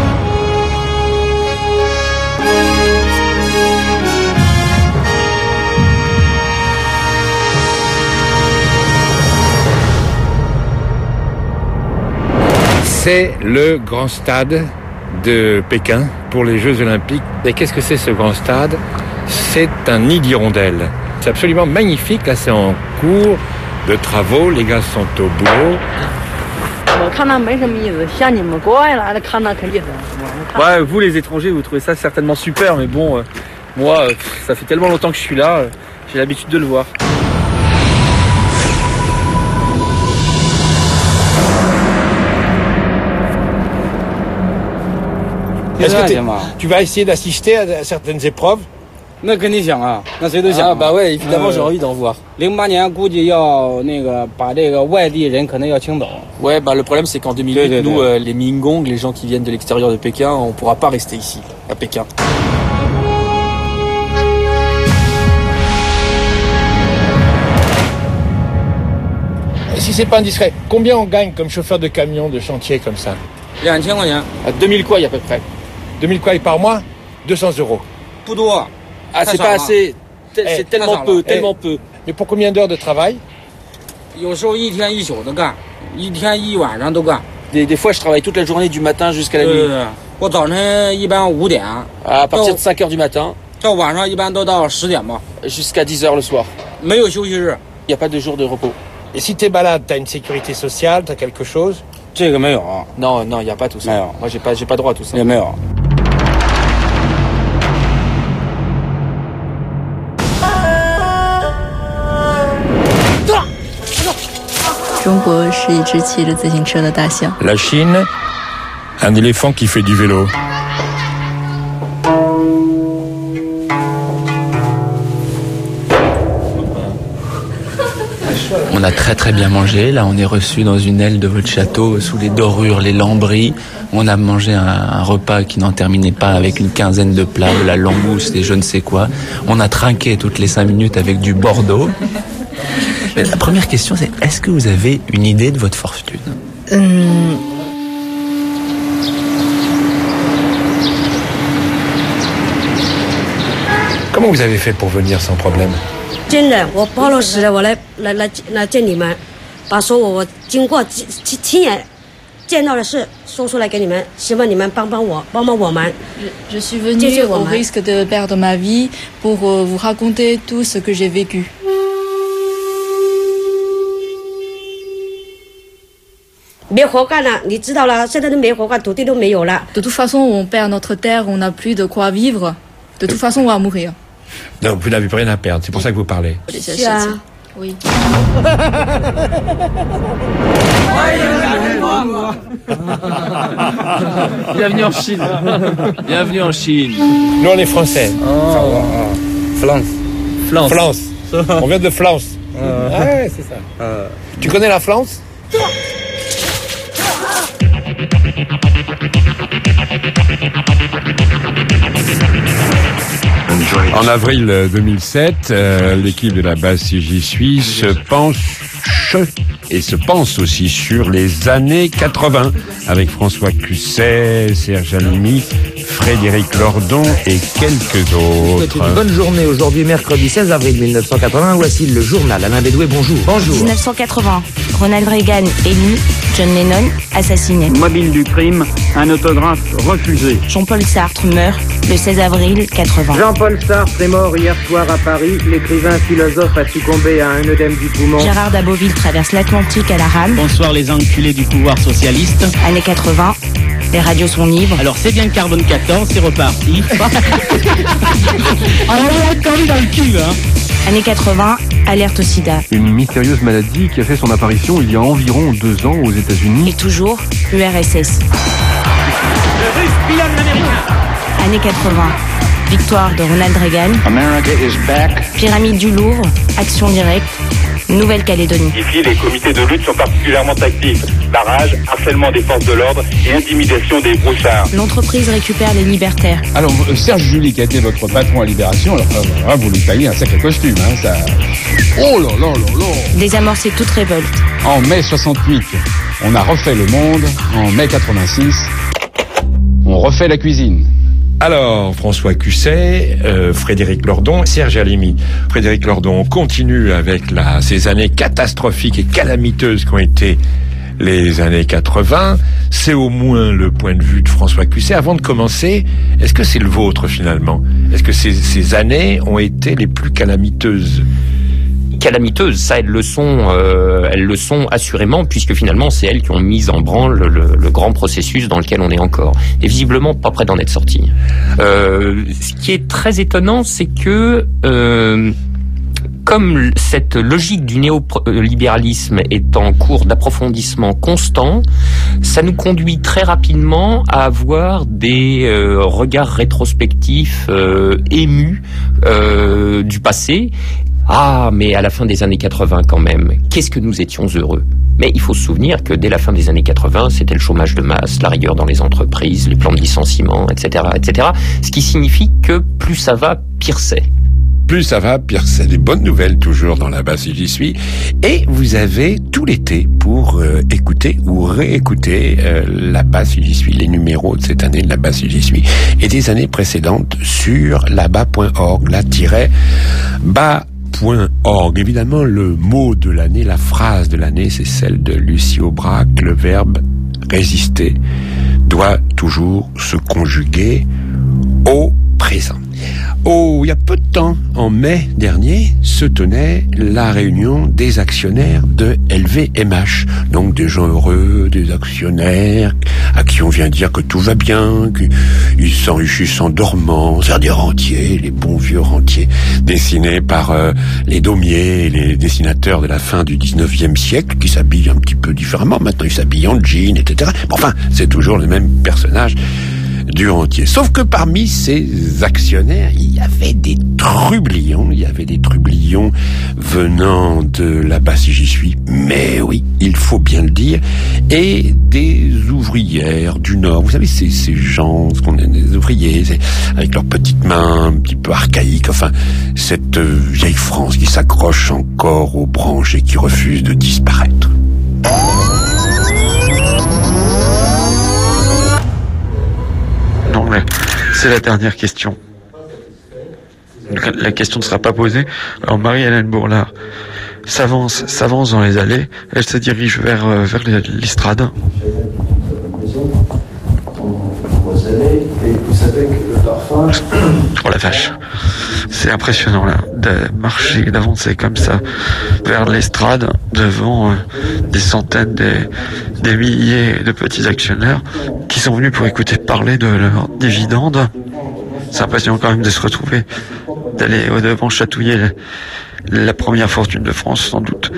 C'est le grand stade de Pékin pour les Jeux Olympiques. Et qu'est-ce que c'est ce grand stade? C'est un nid d'hirondelles. C'est absolument magnifique. Là, c'est en cours de travaux. Les gars sont au boulot. Ouais, vous les étrangers, vous trouvez ça certainement super, mais bon, euh, moi, euh, ça fait tellement longtemps que je suis là, euh, j'ai l'habitude de le voir. Est-ce que tu vas essayer d'assister à, à certaines épreuves? Ah bah ouais, évidemment, j'ai envie d'en voir. Ouais, bah le problème c'est qu'en deux mille huit, nous, euh, les Mingong, les gens qui viennent de l'extérieur de Pékin, on pourra pas rester ici, à Pékin. Si c'est pas indiscret, combien on gagne comme chauffeur de camion de chantier comme ça? À deux mille quoi à peu près? deux mille quoi par mois? deux cents euros. Ah, c'est pas assez. C'est Eh, tellement eh, peu, tellement peu. Mais pour combien d'heures de travail? Des, des fois, je travaille toute la journée du matin jusqu'à la nuit. À partir de cinq heures du matin jusqu'à dix heures le soir. Il n'y a pas de jour de repos. Et si t'es malade, t'as une sécurité sociale, t'as quelque chose? Non, non, il n'y a pas tout ça. Moi, j'ai pas, j'ai pas droit à tout ça. 中国是一只骑着自行车的大象。 La Chine, un éléphant qui fait du vélo. On a très très bien mangé. Là, on est reçu dans une aile de votre château, sous les dorures, les lambris. On a mangé un, un repas qui n'en terminait pas avec une quinzaine de plats, de la langouste et je ne sais quoi. On a trinqué toutes les cinq minutes avec du Bordeaux. Mais la première question, c'est est-ce que vous avez une idée de votre fortune? Hum, Comment vous avez fait pour venir sans problème? 真的，我包了时了，我来来来来见你们，把所有我经过亲亲亲眼见到的事说出来给你们，希望你们帮帮我，帮帮我们。 Je suis venue au risque de perdre ma vie pour euh, vous raconter tout ce que j'ai vécu. 没活干了，你知道了，现在都没活干，土地都没有了。 De toute façon, on perd notre terre, on n'a plus de quoi vivre. De toute façon, on va mourir. Non, vous n'avez plus rien à perdre, c'est pour ça que vous parlez. C'est啊。 Oui. Bienvenue en Chine. Bienvenue en Chine. Nous, on est français. Oh. France. France. France. On vient de France. Ah ouais, c'est ça. Tu connais la France? En avril deux mille sept, euh, l'équipe de la base C J Suisse se penche et se pense aussi sur les années quatre-vingts avec François Cusset, Serge Alimi, Frédéric Lordon et quelques autres. Une bonne journée aujourd'hui, mercredi seize avril mille neuf cent quatre-vingts. Voici le journal. Alain Bédoué, bonjour. Bonjour. dix-neuf cent quatre-vingts. Ronald Reagan élu. John Lennon assassiné. Mobile du crime, un autographe refusé. Jean-Paul Sartre meurt le seize avril quatre-vingts. Jean-Paul Sartre est mort hier soir à Paris. L'écrivain philosophe a succombé à un œdème du poumon. Gérard Daboville traverse l'Atlantique à la rame. Bonsoir les enculés du pouvoir socialiste. Années quatre-vingts. Les radios sont libres. Alors c'est bien le carbone quatorze, c'est reparti. Alors on a quand même dans le cul, hein. Années quatre-vingts, alerte au sida. Une mystérieuse maladie qui a fait son apparition il y a environ deux ans aux États-Unis. Et toujours, U R S S. Le russe pilonne l'américain. Années quatre-vingts, victoire de Ronald Reagan. America is back. Pyramide du Louvre, action directe. Nouvelle-Calédonie. Ici, les comités de lutte sont particulièrement actifs. Barrage, harcèlement des forces de l'ordre et intimidation des brouchards. L'entreprise récupère les libertaires. Alors, Serge Julie, qui a été votre patron à Libération, alors là, vous lui taillez un sacré costume, hein, ça... Oh là là là là. Désamorcer toute révolte. En mai soixante-huit, on a refait le monde. En mai quatre-vingt-six, on refait la cuisine. Alors, François Cusset, euh, Frédéric Lordon, Serge Alimi. Frédéric Lordon, on continue avec la, ces années catastrophiques et calamiteuses qu'ont été les années quatre-vingts. C'est au moins le point de vue de François Cusset. Avant de commencer, est-ce que c'est le vôtre finalement? Est-ce que ces, ces années ont été les plus calamiteuses? Calamiteuses, ça elles le sont, euh, elles le sont assurément, puisque finalement c'est elles qui ont mis en branle le, le, le grand processus dans lequel on est encore, et visiblement pas près d'en être sorti. Euh, ce qui est très étonnant, c'est que euh, comme cette logique du néolibéralisme est en cours d'approfondissement constant, ça nous conduit très rapidement à avoir des euh, regards rétrospectifs euh, émus euh, du passé. Ah, mais à la fin des années quatre-vingts quand même, qu'est-ce que nous étions heureux. Mais il faut se souvenir que dès la fin des années quatre-vingts, c'était le chômage de masse, la rigueur dans les entreprises, les plans de licenciement, et cetera, et cetera. Ce qui signifie que plus ça va, pire c'est. Plus ça va, pire c'est. Des bonnes nouvelles toujours dans La Basse, j'y suis. Et vous avez tout l'été pour euh, écouter ou réécouter euh, La Basse, j'y suis, les numéros de cette année de La Basse, j'y suis, et des années précédentes sur là-bas point org, là-bas point org. Évidemment, le mot de l'année, la phrase de l'année, c'est celle de Lucie Aubrac. Le verbe résister doit toujours se conjuguer au présent. Oh, il y a peu de temps, en mai dernier, se tenait la réunion des actionnaires de L V M H. Donc des gens heureux, des actionnaires à qui on vient dire que tout va bien, qu'ils s'enrichissent en dormant, c'est-à-dire des rentiers, les bons vieux rentiers, dessinés par euh, les Daumier, les dessinateurs de la fin du dix-neuvième siècle, qui s'habillent un petit peu différemment. Maintenant, ils s'habillent en jean, et cetera. Bon, enfin, c'est toujours le même personnage du rentier. Sauf que parmi ces actionnaires, il y avait des trublions, il y avait des trublions venant de là-bas si j'y suis, mais oui, il faut bien le dire, et des ouvrières du Nord. Vous savez, ces, ces gens, ce qu'on est des ouvriers, c'est, avec leurs petites mains un petit peu archaïques, enfin, cette euh, vieille France qui s'accroche encore aux branches et qui refuse de disparaître. Non, mais c'est la dernière question. La question ne sera pas posée. Alors Marie-Hélène Bourlard s'avance, s'avance dans les allées. Elle se dirige vers euh, vers l'estrade. Oh la vache, c'est impressionnant là, de marcher, d'avancer comme ça vers l'estrade devant euh, des centaines, des, des milliers de petits actionnaires qui sont venus pour écouter parler de leurs dividendes. C'est impressionnant quand même de se retrouver, d'aller au devant chatouiller la, la première fortune de France sans doute.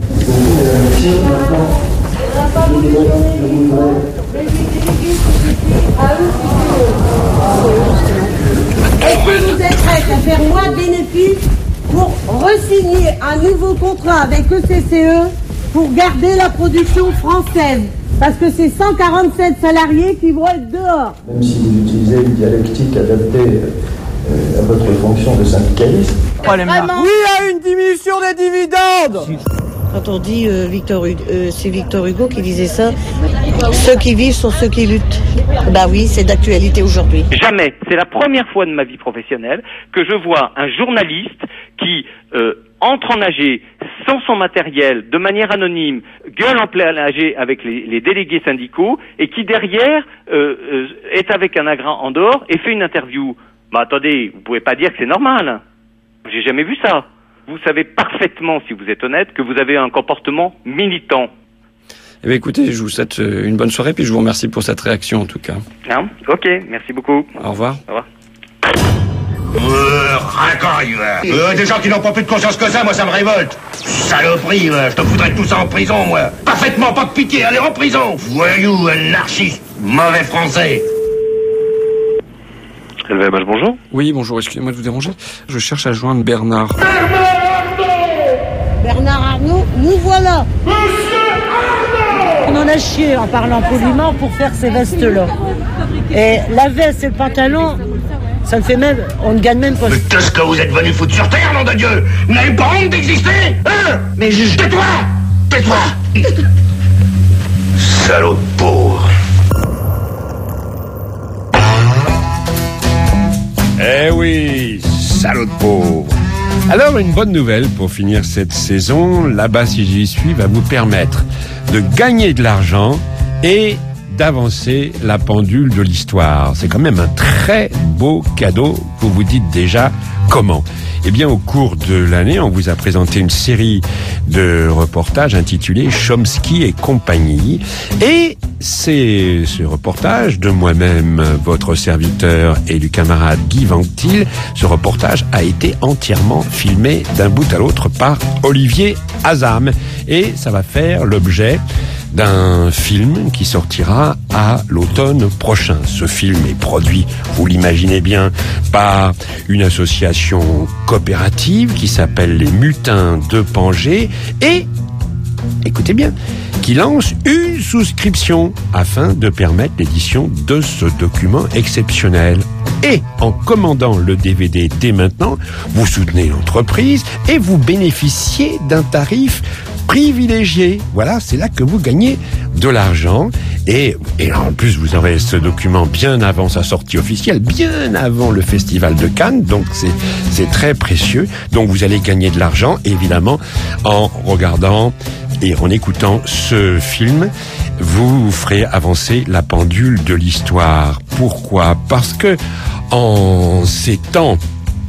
Est-ce que vous êtes prêts à faire moins de bénéfices pour re-signer un nouveau contrat avec E C C E pour garder la production française? Parce que c'est cent quarante-sept salariés qui vont être dehors. Même si vous utilisez une dialectique adaptée euh, à votre fonction de syndicaliste. Oui à une diminution des dividendes. Quand on dit euh, Victor Hugo, euh, c'est Victor Hugo qui disait ça, ceux qui vivent sont ceux qui luttent. Bah oui, c'est d'actualité aujourd'hui. Jamais, c'est la première fois de ma vie professionnelle que je vois un journaliste qui euh, entre en A G sans son matériel, de manière anonyme, gueule en plein A G avec les, les délégués syndicaux et qui derrière euh, euh, est avec un agrin en dehors et fait une interview. Bah attendez, vous pouvez pas dire que c'est normal. J'ai jamais vu ça. Vous savez parfaitement, si vous êtes honnête, que vous avez un comportement militant. Eh bien, écoutez, je vous souhaite une bonne soirée, puis je vous remercie pour cette réaction, en tout cas. Hein? Ok, merci beaucoup. Au revoir. Au revoir. Euh, racaille, euh, des gens qui n'ont pas plus de conscience que ça, moi, ça me révolte. Saloperie, euh, je te foudrais tous ça en prison, moi. Parfaitement, pas de pitié, allez en prison. Voyou, anarchiste, mauvais français. L V M H, bonjour. Oui, bonjour, excusez-moi de vous déranger. Je cherche à joindre Bernard. Bernard Arnault, nous voilà. On en a chié en parlant poliment pour faire ces vestes-là. Et la veste et le pantalon, ça ne fait même, on ne gagne même pas. Mais qu'est-ce que vous êtes venu foutre sur terre, nom de Dieu? Vous n'avez pas honte d'exister, hein? Mais je... Tais-toi! Tais-toi! Salaud de pauvre. Eh oui, salaud de pauvre. Alors, une bonne nouvelle pour finir cette saison. Là-bas, si j'y suis, va vous permettre de gagner de l'argent et d'avancer la pendule de l'histoire. C'est quand même un très beau cadeau. Vous vous dites déjà comment? Eh bien, au cours de l'année, on vous a présenté une série de reportages intitulés Chomsky et compagnie. Et c'est ce reportage de moi-même, votre serviteur et du camarade Guy Vanctil. Ce reportage a été entièrement filmé d'un bout à l'autre par Olivier Azam. Et ça va faire l'objet d'un film qui sortira à l'automne prochain. Ce film est produit, vous l'imaginez bien, par une association coopérative qui s'appelle les Mutins de Pangée et, écoutez bien, qui lance une souscription afin de permettre l'édition de ce document exceptionnel. Et en commandant le D V D dès maintenant, vous soutenez l'entreprise et vous bénéficiez d'un tarif privilégié. Voilà, c'est là que vous gagnez de l'argent. Et, et en plus, vous aurez ce document bien avant sa sortie officielle, bien avant le Festival de Cannes. Donc, c'est, c'est très précieux. Donc, vous allez gagner de l'argent, évidemment, en regardant et en écoutant ce film. Vous ferez avancer la pendule de l'histoire. Pourquoi? Parce que en ces temps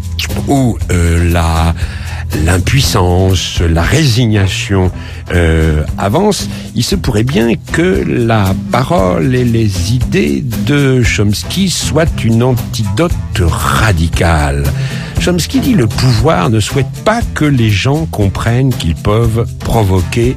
où euh, la l'impuissance, la résignation euh, avancent, il se pourrait bien que la parole et les idées de Chomsky soient une antidote radicale. Chomsky dit: le pouvoir ne souhaite pas que les gens comprennent qu'ils peuvent provoquer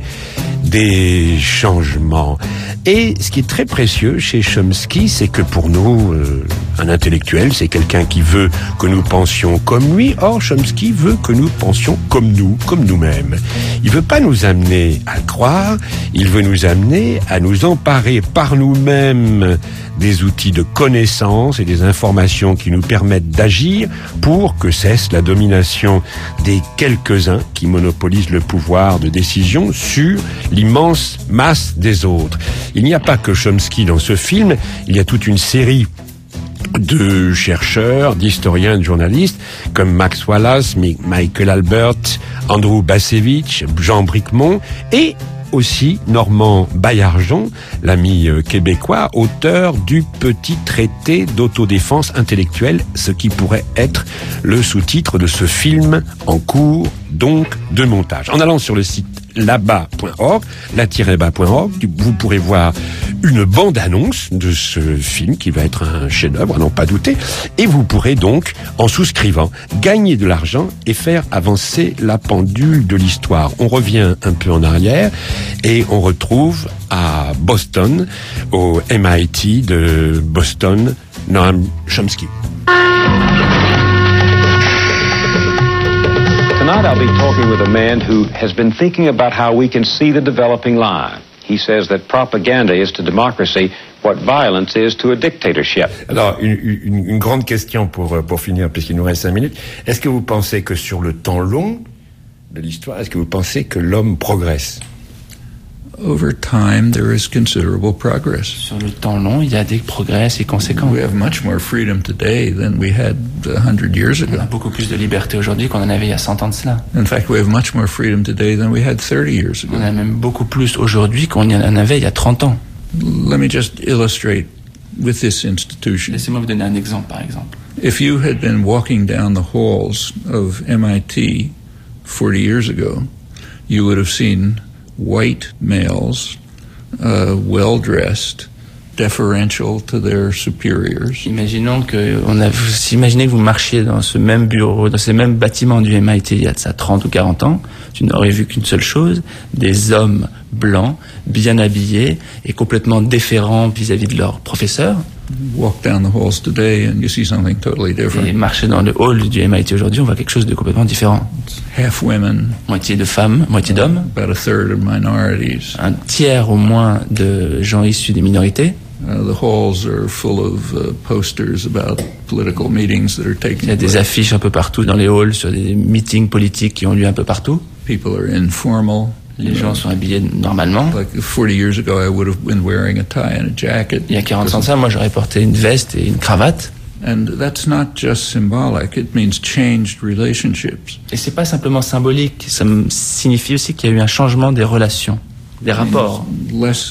des changements. Et ce qui est très précieux chez Chomsky, c'est que pour nous, euh, un intellectuel, c'est quelqu'un qui veut que nous pensions comme lui. Or, Chomsky veut que nous pensions comme nous, comme nous-mêmes. Il veut pas nous amener à le croire, il veut nous amener à nous emparer par nous-mêmes des outils de connaissance et des informations qui nous permettent d'agir pour que cesse la domination des quelques-uns qui monopolisent le pouvoir de décision sur l'immense masse des autres. Il n'y a pas que Chomsky dans ce film, il y a toute une série de chercheurs, d'historiens, de journalistes comme Max Wallace, Michael Albert, Andrew Bacevich, Jean Bricmont et aussi Normand Baillargeon, l'ami québécois, auteur du petit traité d'autodéfense intellectuelle, ce qui pourrait être le sous-titre de ce film en cours donc de montage. En allant sur le site là-bas point org, la-bas point org, vous pourrez voir une bande-annonce de ce film qui va être un chef-d'œuvre, à n'en pas douter, et vous pourrez donc, en souscrivant, gagner de l'argent et faire avancer la pendule de l'histoire. On revient un peu en arrière et on retrouve à Boston, au M I T de Boston, Noam Chomsky. Tonight I'll be talking with a man who has been thinking about how we can see the developing line. He says that propaganda is to democracy what violence is to a dictatorship. Alors, une, une, une grande question pour, pour finir, puisqu'il nous reste cinq minutes. Est-ce que vous pensez que sur le temps long de l'histoire, est-ce que vous pensez que l'homme progresse? Over time, there is considerable progress. Sur le temps long, il y a des progrès assez conséquents. We have much more freedom today than we had a hundred years ago. On a beaucoup plus de liberté aujourd'hui qu'on en avait il y a cent ans de cela. In fact, we have much more freedom today than we had thirty years ago. On a même beaucoup plus aujourd'hui qu'on en avait il y a trente ans. Let me just illustrate with this institution. Laissez-moi vous donner un exemple, par exemple. If you had been walking down the halls of M I T forty years ago, you would have seen white males, uh, well-dressed, deferential to their superiors. Imaginons que on a, vous imaginez que vous marchiez dans ce même bureau, dans ces mêmes bâtiments du M I T il y a de ça trente ou quarante ans, tu n'aurais vu qu'une seule chose, des hommes blancs, bien habillés et complètement déférents vis-à-vis de leurs professeurs. Walk down the halls today and you see something totally different. Et marcher dans le hall du M I T aujourd'hui, on voit quelque chose de complètement différent. Half women, moitié de femmes, moitié d'hommes. About a third of minorities. Un tiers au moins de gens issus des minorités. Uh, the halls are full of uh, posters about political meetings that are taking place. Il y a des affiches un peu partout dans les halls sur des meetings politiques qui ont lieu un peu partout. People are informal. Les gens sont habillés normalement. Like forty years ago, I would have been wearing a tie and a jacket. Il y a quarante ans de ça, moi j'aurais porté une veste et une cravate. And that's not just symbolic, it means changed relationships. Et c'est pas simplement symbolique, ça signifie aussi qu'il y a eu un changement des relations, des rapports. Less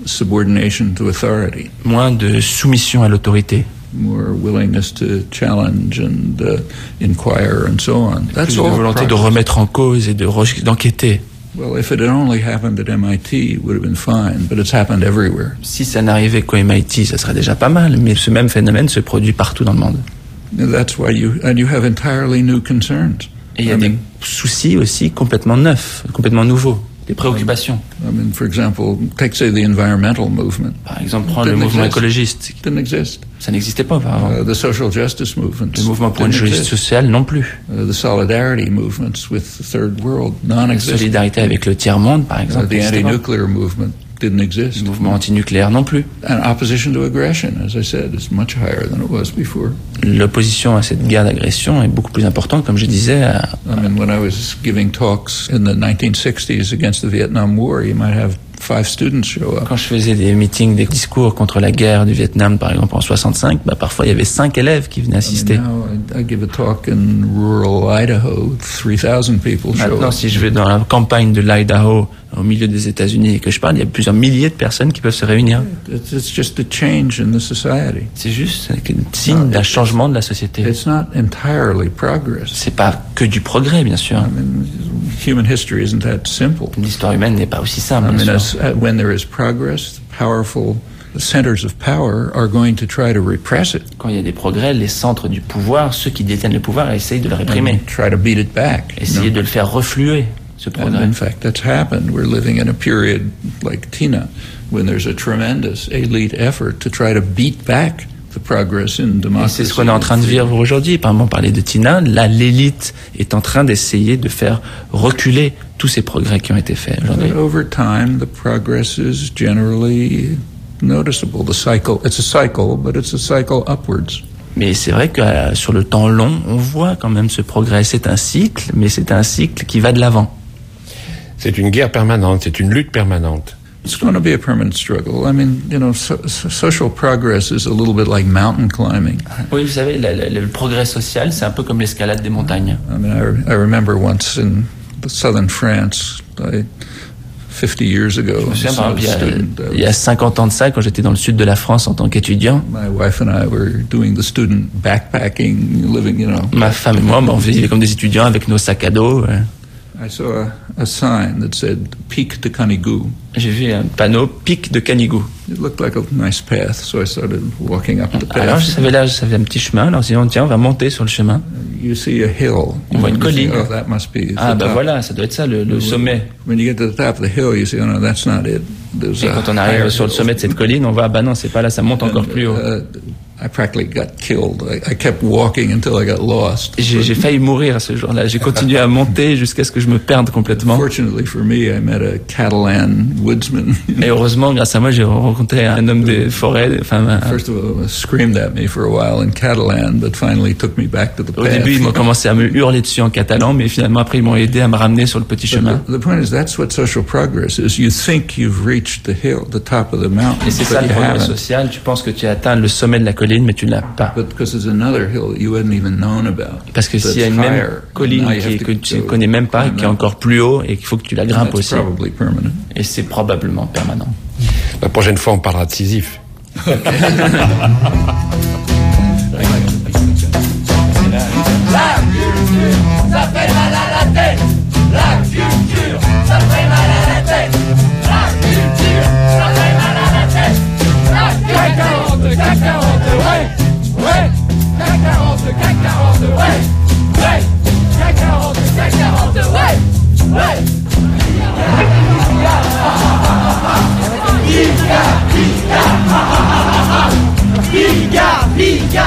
subordination to authority. Moins de soumission à l'autorité. More willingness to challenge and uh, inquire and so on. That's all. Une volonté de remettre en cause et de d'enquêter. Well, if it had only happened at M I T, it would have been fine, but it's happened everywhere. Si ça n'arrivait qu'au M I T, ça serait déjà pas mal, mais ce même phénomène se produit partout dans le monde. That's why you and you have entirely new concerns. Et il y a I des mean, soucis aussi complètement neufs, complètement nouveaux, des préoccupations. I mean, for example, take say the environmental movement. Par exemple, prends le mouvement exist. écologiste. Didn't exist. Ça n'existait pas auparavant. Uh, the social justice movements. Le mouvement pour une justice sociale non plus. Uh, the solidarity movements with the third world non-existent. La solidarité avec le tiers monde, par exemple. Uh, the anti-nuclear movement didn't exist. Le mouvement antinucléaire non plus. And opposition to aggression, as I said, is much higher than it was before. L'opposition à cette guerre d'agression est beaucoup plus importante, comme je disais. À... I mean, when I was giving talks in the nineteen sixties against the Vietnam War, you might have five students show up. Quand je faisais des meetings, des discours contre la guerre du Vietnam, par exemple en soixante-cinq, bah parfois il y avait cinq élèves qui venaient assister. I mean, now I, I give a talk in rural Idaho, three thousand people show up. Maintenant, si je vais dans la campagne de l'Idaho, au milieu des États-Unis, et que je parle, il y a plusieurs milliers de personnes qui peuvent se réunir. It's, it's just a change in the society. C'est juste un signe d'un changement de la société. It's not entirely progress. C'est pas que du progrès, bien sûr. I mean, human history isn't that simple. L'histoire humaine n'est pas aussi simple. I mean, bien as, sûr. uh, when there is progress, powerful centers of power are going to try to repress it. Quand il y a des progrès, les centres du pouvoir, ceux qui détiennent le pouvoir, essayent de le réprimer. And try to beat it back. Essayer no? de le faire refluer. And in fact, that's happened. We're living in a period like Tina, when there's a tremendous elite effort to try to beat back the progress in democracy. Et c'est ce qu'on est en train de vivre aujourd'hui. Par exemple, on parlait de Tina. Là, l'élite est en train d'essayer de faire reculer tous ces progrès qui ont été faits aujourd'hui. But over time, the progress is generally noticeable. The cycle, it's a cycle, but it's a cycle upwards. Mais c'est vrai que euh, sur le temps long, on voit quand même ce progrès. C'est un cycle, mais c'est un cycle qui va de l'avant. C'est une guerre permanente, c'est une lutte permanente. It's going to be a permanent struggle. I mean, you know, so, so social progress is a little bit like mountain climbing. Oui, vous savez, le, le, le progrès social, c'est un peu comme l'escalade des montagnes. I mean, I, I remember once in southern France, I, fifty years ago. Je me souviens, par exemple, il y, a, il y a cinquante ans de ça, quand j'étais dans le sud de la France en tant qu'étudiant. My wife and I were doing the student backpacking, living, you know. Ma femme et moi, on vivait comme des étudiants avec nos sacs à dos. Ouais. I saw a, a sign that said Pic de Canigou. J'ai vu un panneau Pic de Canigou. It looked like a nice path, so I started walking up the path. Alors je savais là, je savais un petit chemin. Alors si on tiens, on va monter sur le chemin. You see a hill. On voit une colline. Oh, that must be ah bah top. voilà, ça doit être ça le, le sommet. When you get to the top of the hill, you say, oh no, that's not it. There's Et quand on arrive sur le sommet de cette colline, on voit, bah non, c'est pas là, ça monte encore plus haut. Uh, I practically got killed. I, I kept walking until I got lost. J'ai, j'ai failli mourir ce jour-là. J'ai continué à monter jusqu'à ce que je me perde complètement. Fortunately for me, I met a Catalan woodsman. Et heureusement, grâce à moi, j'ai rencontré un homme des forêts. Enfin, un... First of all, he screamed at me for a while in Catalan, but finally took me back to the path. Au début, ils m'ont commencé à me hurler dessus en catalan, mais finalement, après, ils m'ont aidé à me ramener sur le petit chemin. The, the point is, that's what social progress is. You think you've reached the hill, the top of the mountain, Et c'est ça le progrès social. Tu penses que tu as atteint le sommet de la colline, mais tu ne l'as pas. But because there's another hill that you hadn't even known about. Parce que s'il y a une même colline qui, que tu ne connais même pas, qui est encore plus haut et qu'il faut que tu la grimpes aussi. Et c'est probablement permanent. La prochaine fois, on parlera de Sisyphe. La culture, ça fait mal à la tête. La culture, ça fait mal à la tête. La culture, ça fait mal à la tête. La CAC quarante, CAC quarante, ouais, ouais. CAC quarante, CAC quarante, ouais, ouais. CAC quarante, CAC quarante, ouais, ouais. Biga, biga, biga, biga,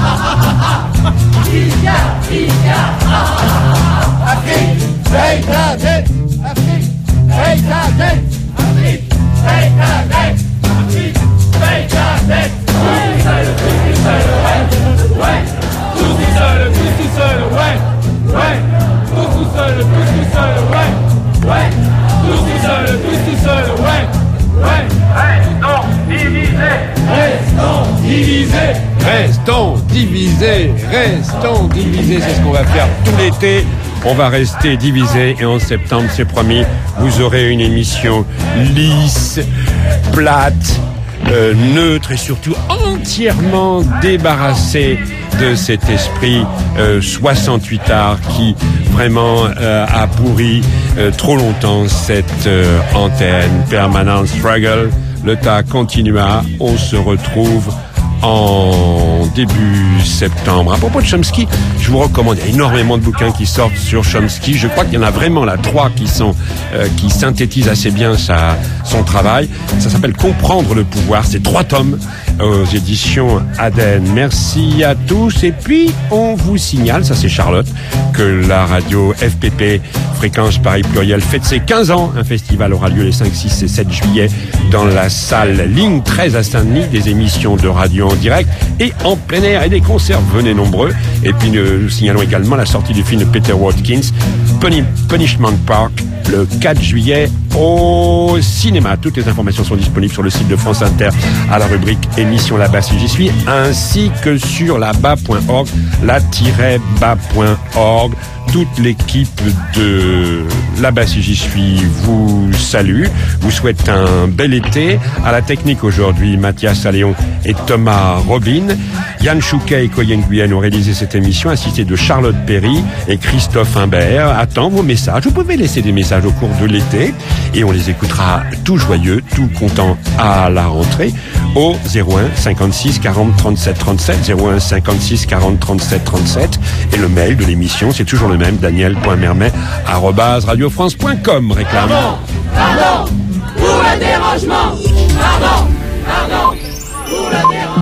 biga, biga, Afrique, paye ta dette, Afrique, paye ta dette, Afrique, paye ta dette, Afrique, paye ta dette. Tout seul, tout seul, ouais, ouais. Tout seul, tout seul, ouais, ouais. Tout tout seul, tout tout seul, ouais, ouais. Tout seul, tout tout seul, ouais. Ouais. Restons divisés. Restons divisés. Restons divisés. Restons divisés. C'est ce qu'on va faire tout l'été On va rester divisé et en septembre, c'est promis, vous aurez une émission lisse, plate, euh, neutre et surtout entièrement débarrassée de cet esprit euh, soixante-huit art qui vraiment euh, a pourri euh, trop longtemps cette euh, antenne. Permanent struggle, le tas continua, on se retrouve en début septembre. À propos de Chomsky, je vous recommande, il y a énormément de bouquins qui sortent sur Chomsky. Je crois qu'il y en a vraiment là trois qui sont euh, qui synthétisent assez bien sa, son travail. Ça s'appelle Comprendre le pouvoir. C'est trois tomes aux éditions Aden. Merci à tous. Et puis on vous signale, ça c'est Charlotte, que la radio F P P Fréquence Paris Pluriel fête ses quinze ans. Un festival aura lieu les cinq, six et sept juillet dans la salle Ligne treize à Saint-Denis. Des émissions de radio en direct et en plein air et des concerts. Venez nombreux. Et puis nous signalons également la sortie du film de Peter Watkins, Puni- Punishment Park, le quatre juillet au cinéma. Toutes les informations sont disponibles sur le site de France Inter à la rubrique émission là-bas si j'y suis, ainsi que sur là-bas point org, la-bas point org. Toute l'équipe de là-bas si j'y suis vous salue, vous souhaite un bel été. À la technique aujourd'hui, Mathias Alléon et Thomas Robin. Yann Chouquet et Coyen Guyenne ont réalisé cette émission, assistés de Charlotte Perry et Christophe Imbert. Attends vos messages. Vous pouvez laisser des messages au cours de l'été et on les écoutera tout joyeux, tout content à la rentrée au zéro un cinquante-six quarante trente-sept trente-sept, zéro un cinquante-six quarante trente-sept trente-sept, et le mail de l'émission, c'est toujours le même, daniel point mermet arobase radio france point com. Réclame. Pardon, pardon, pour le dérangement. Pardon, pardon, pour le dérangement.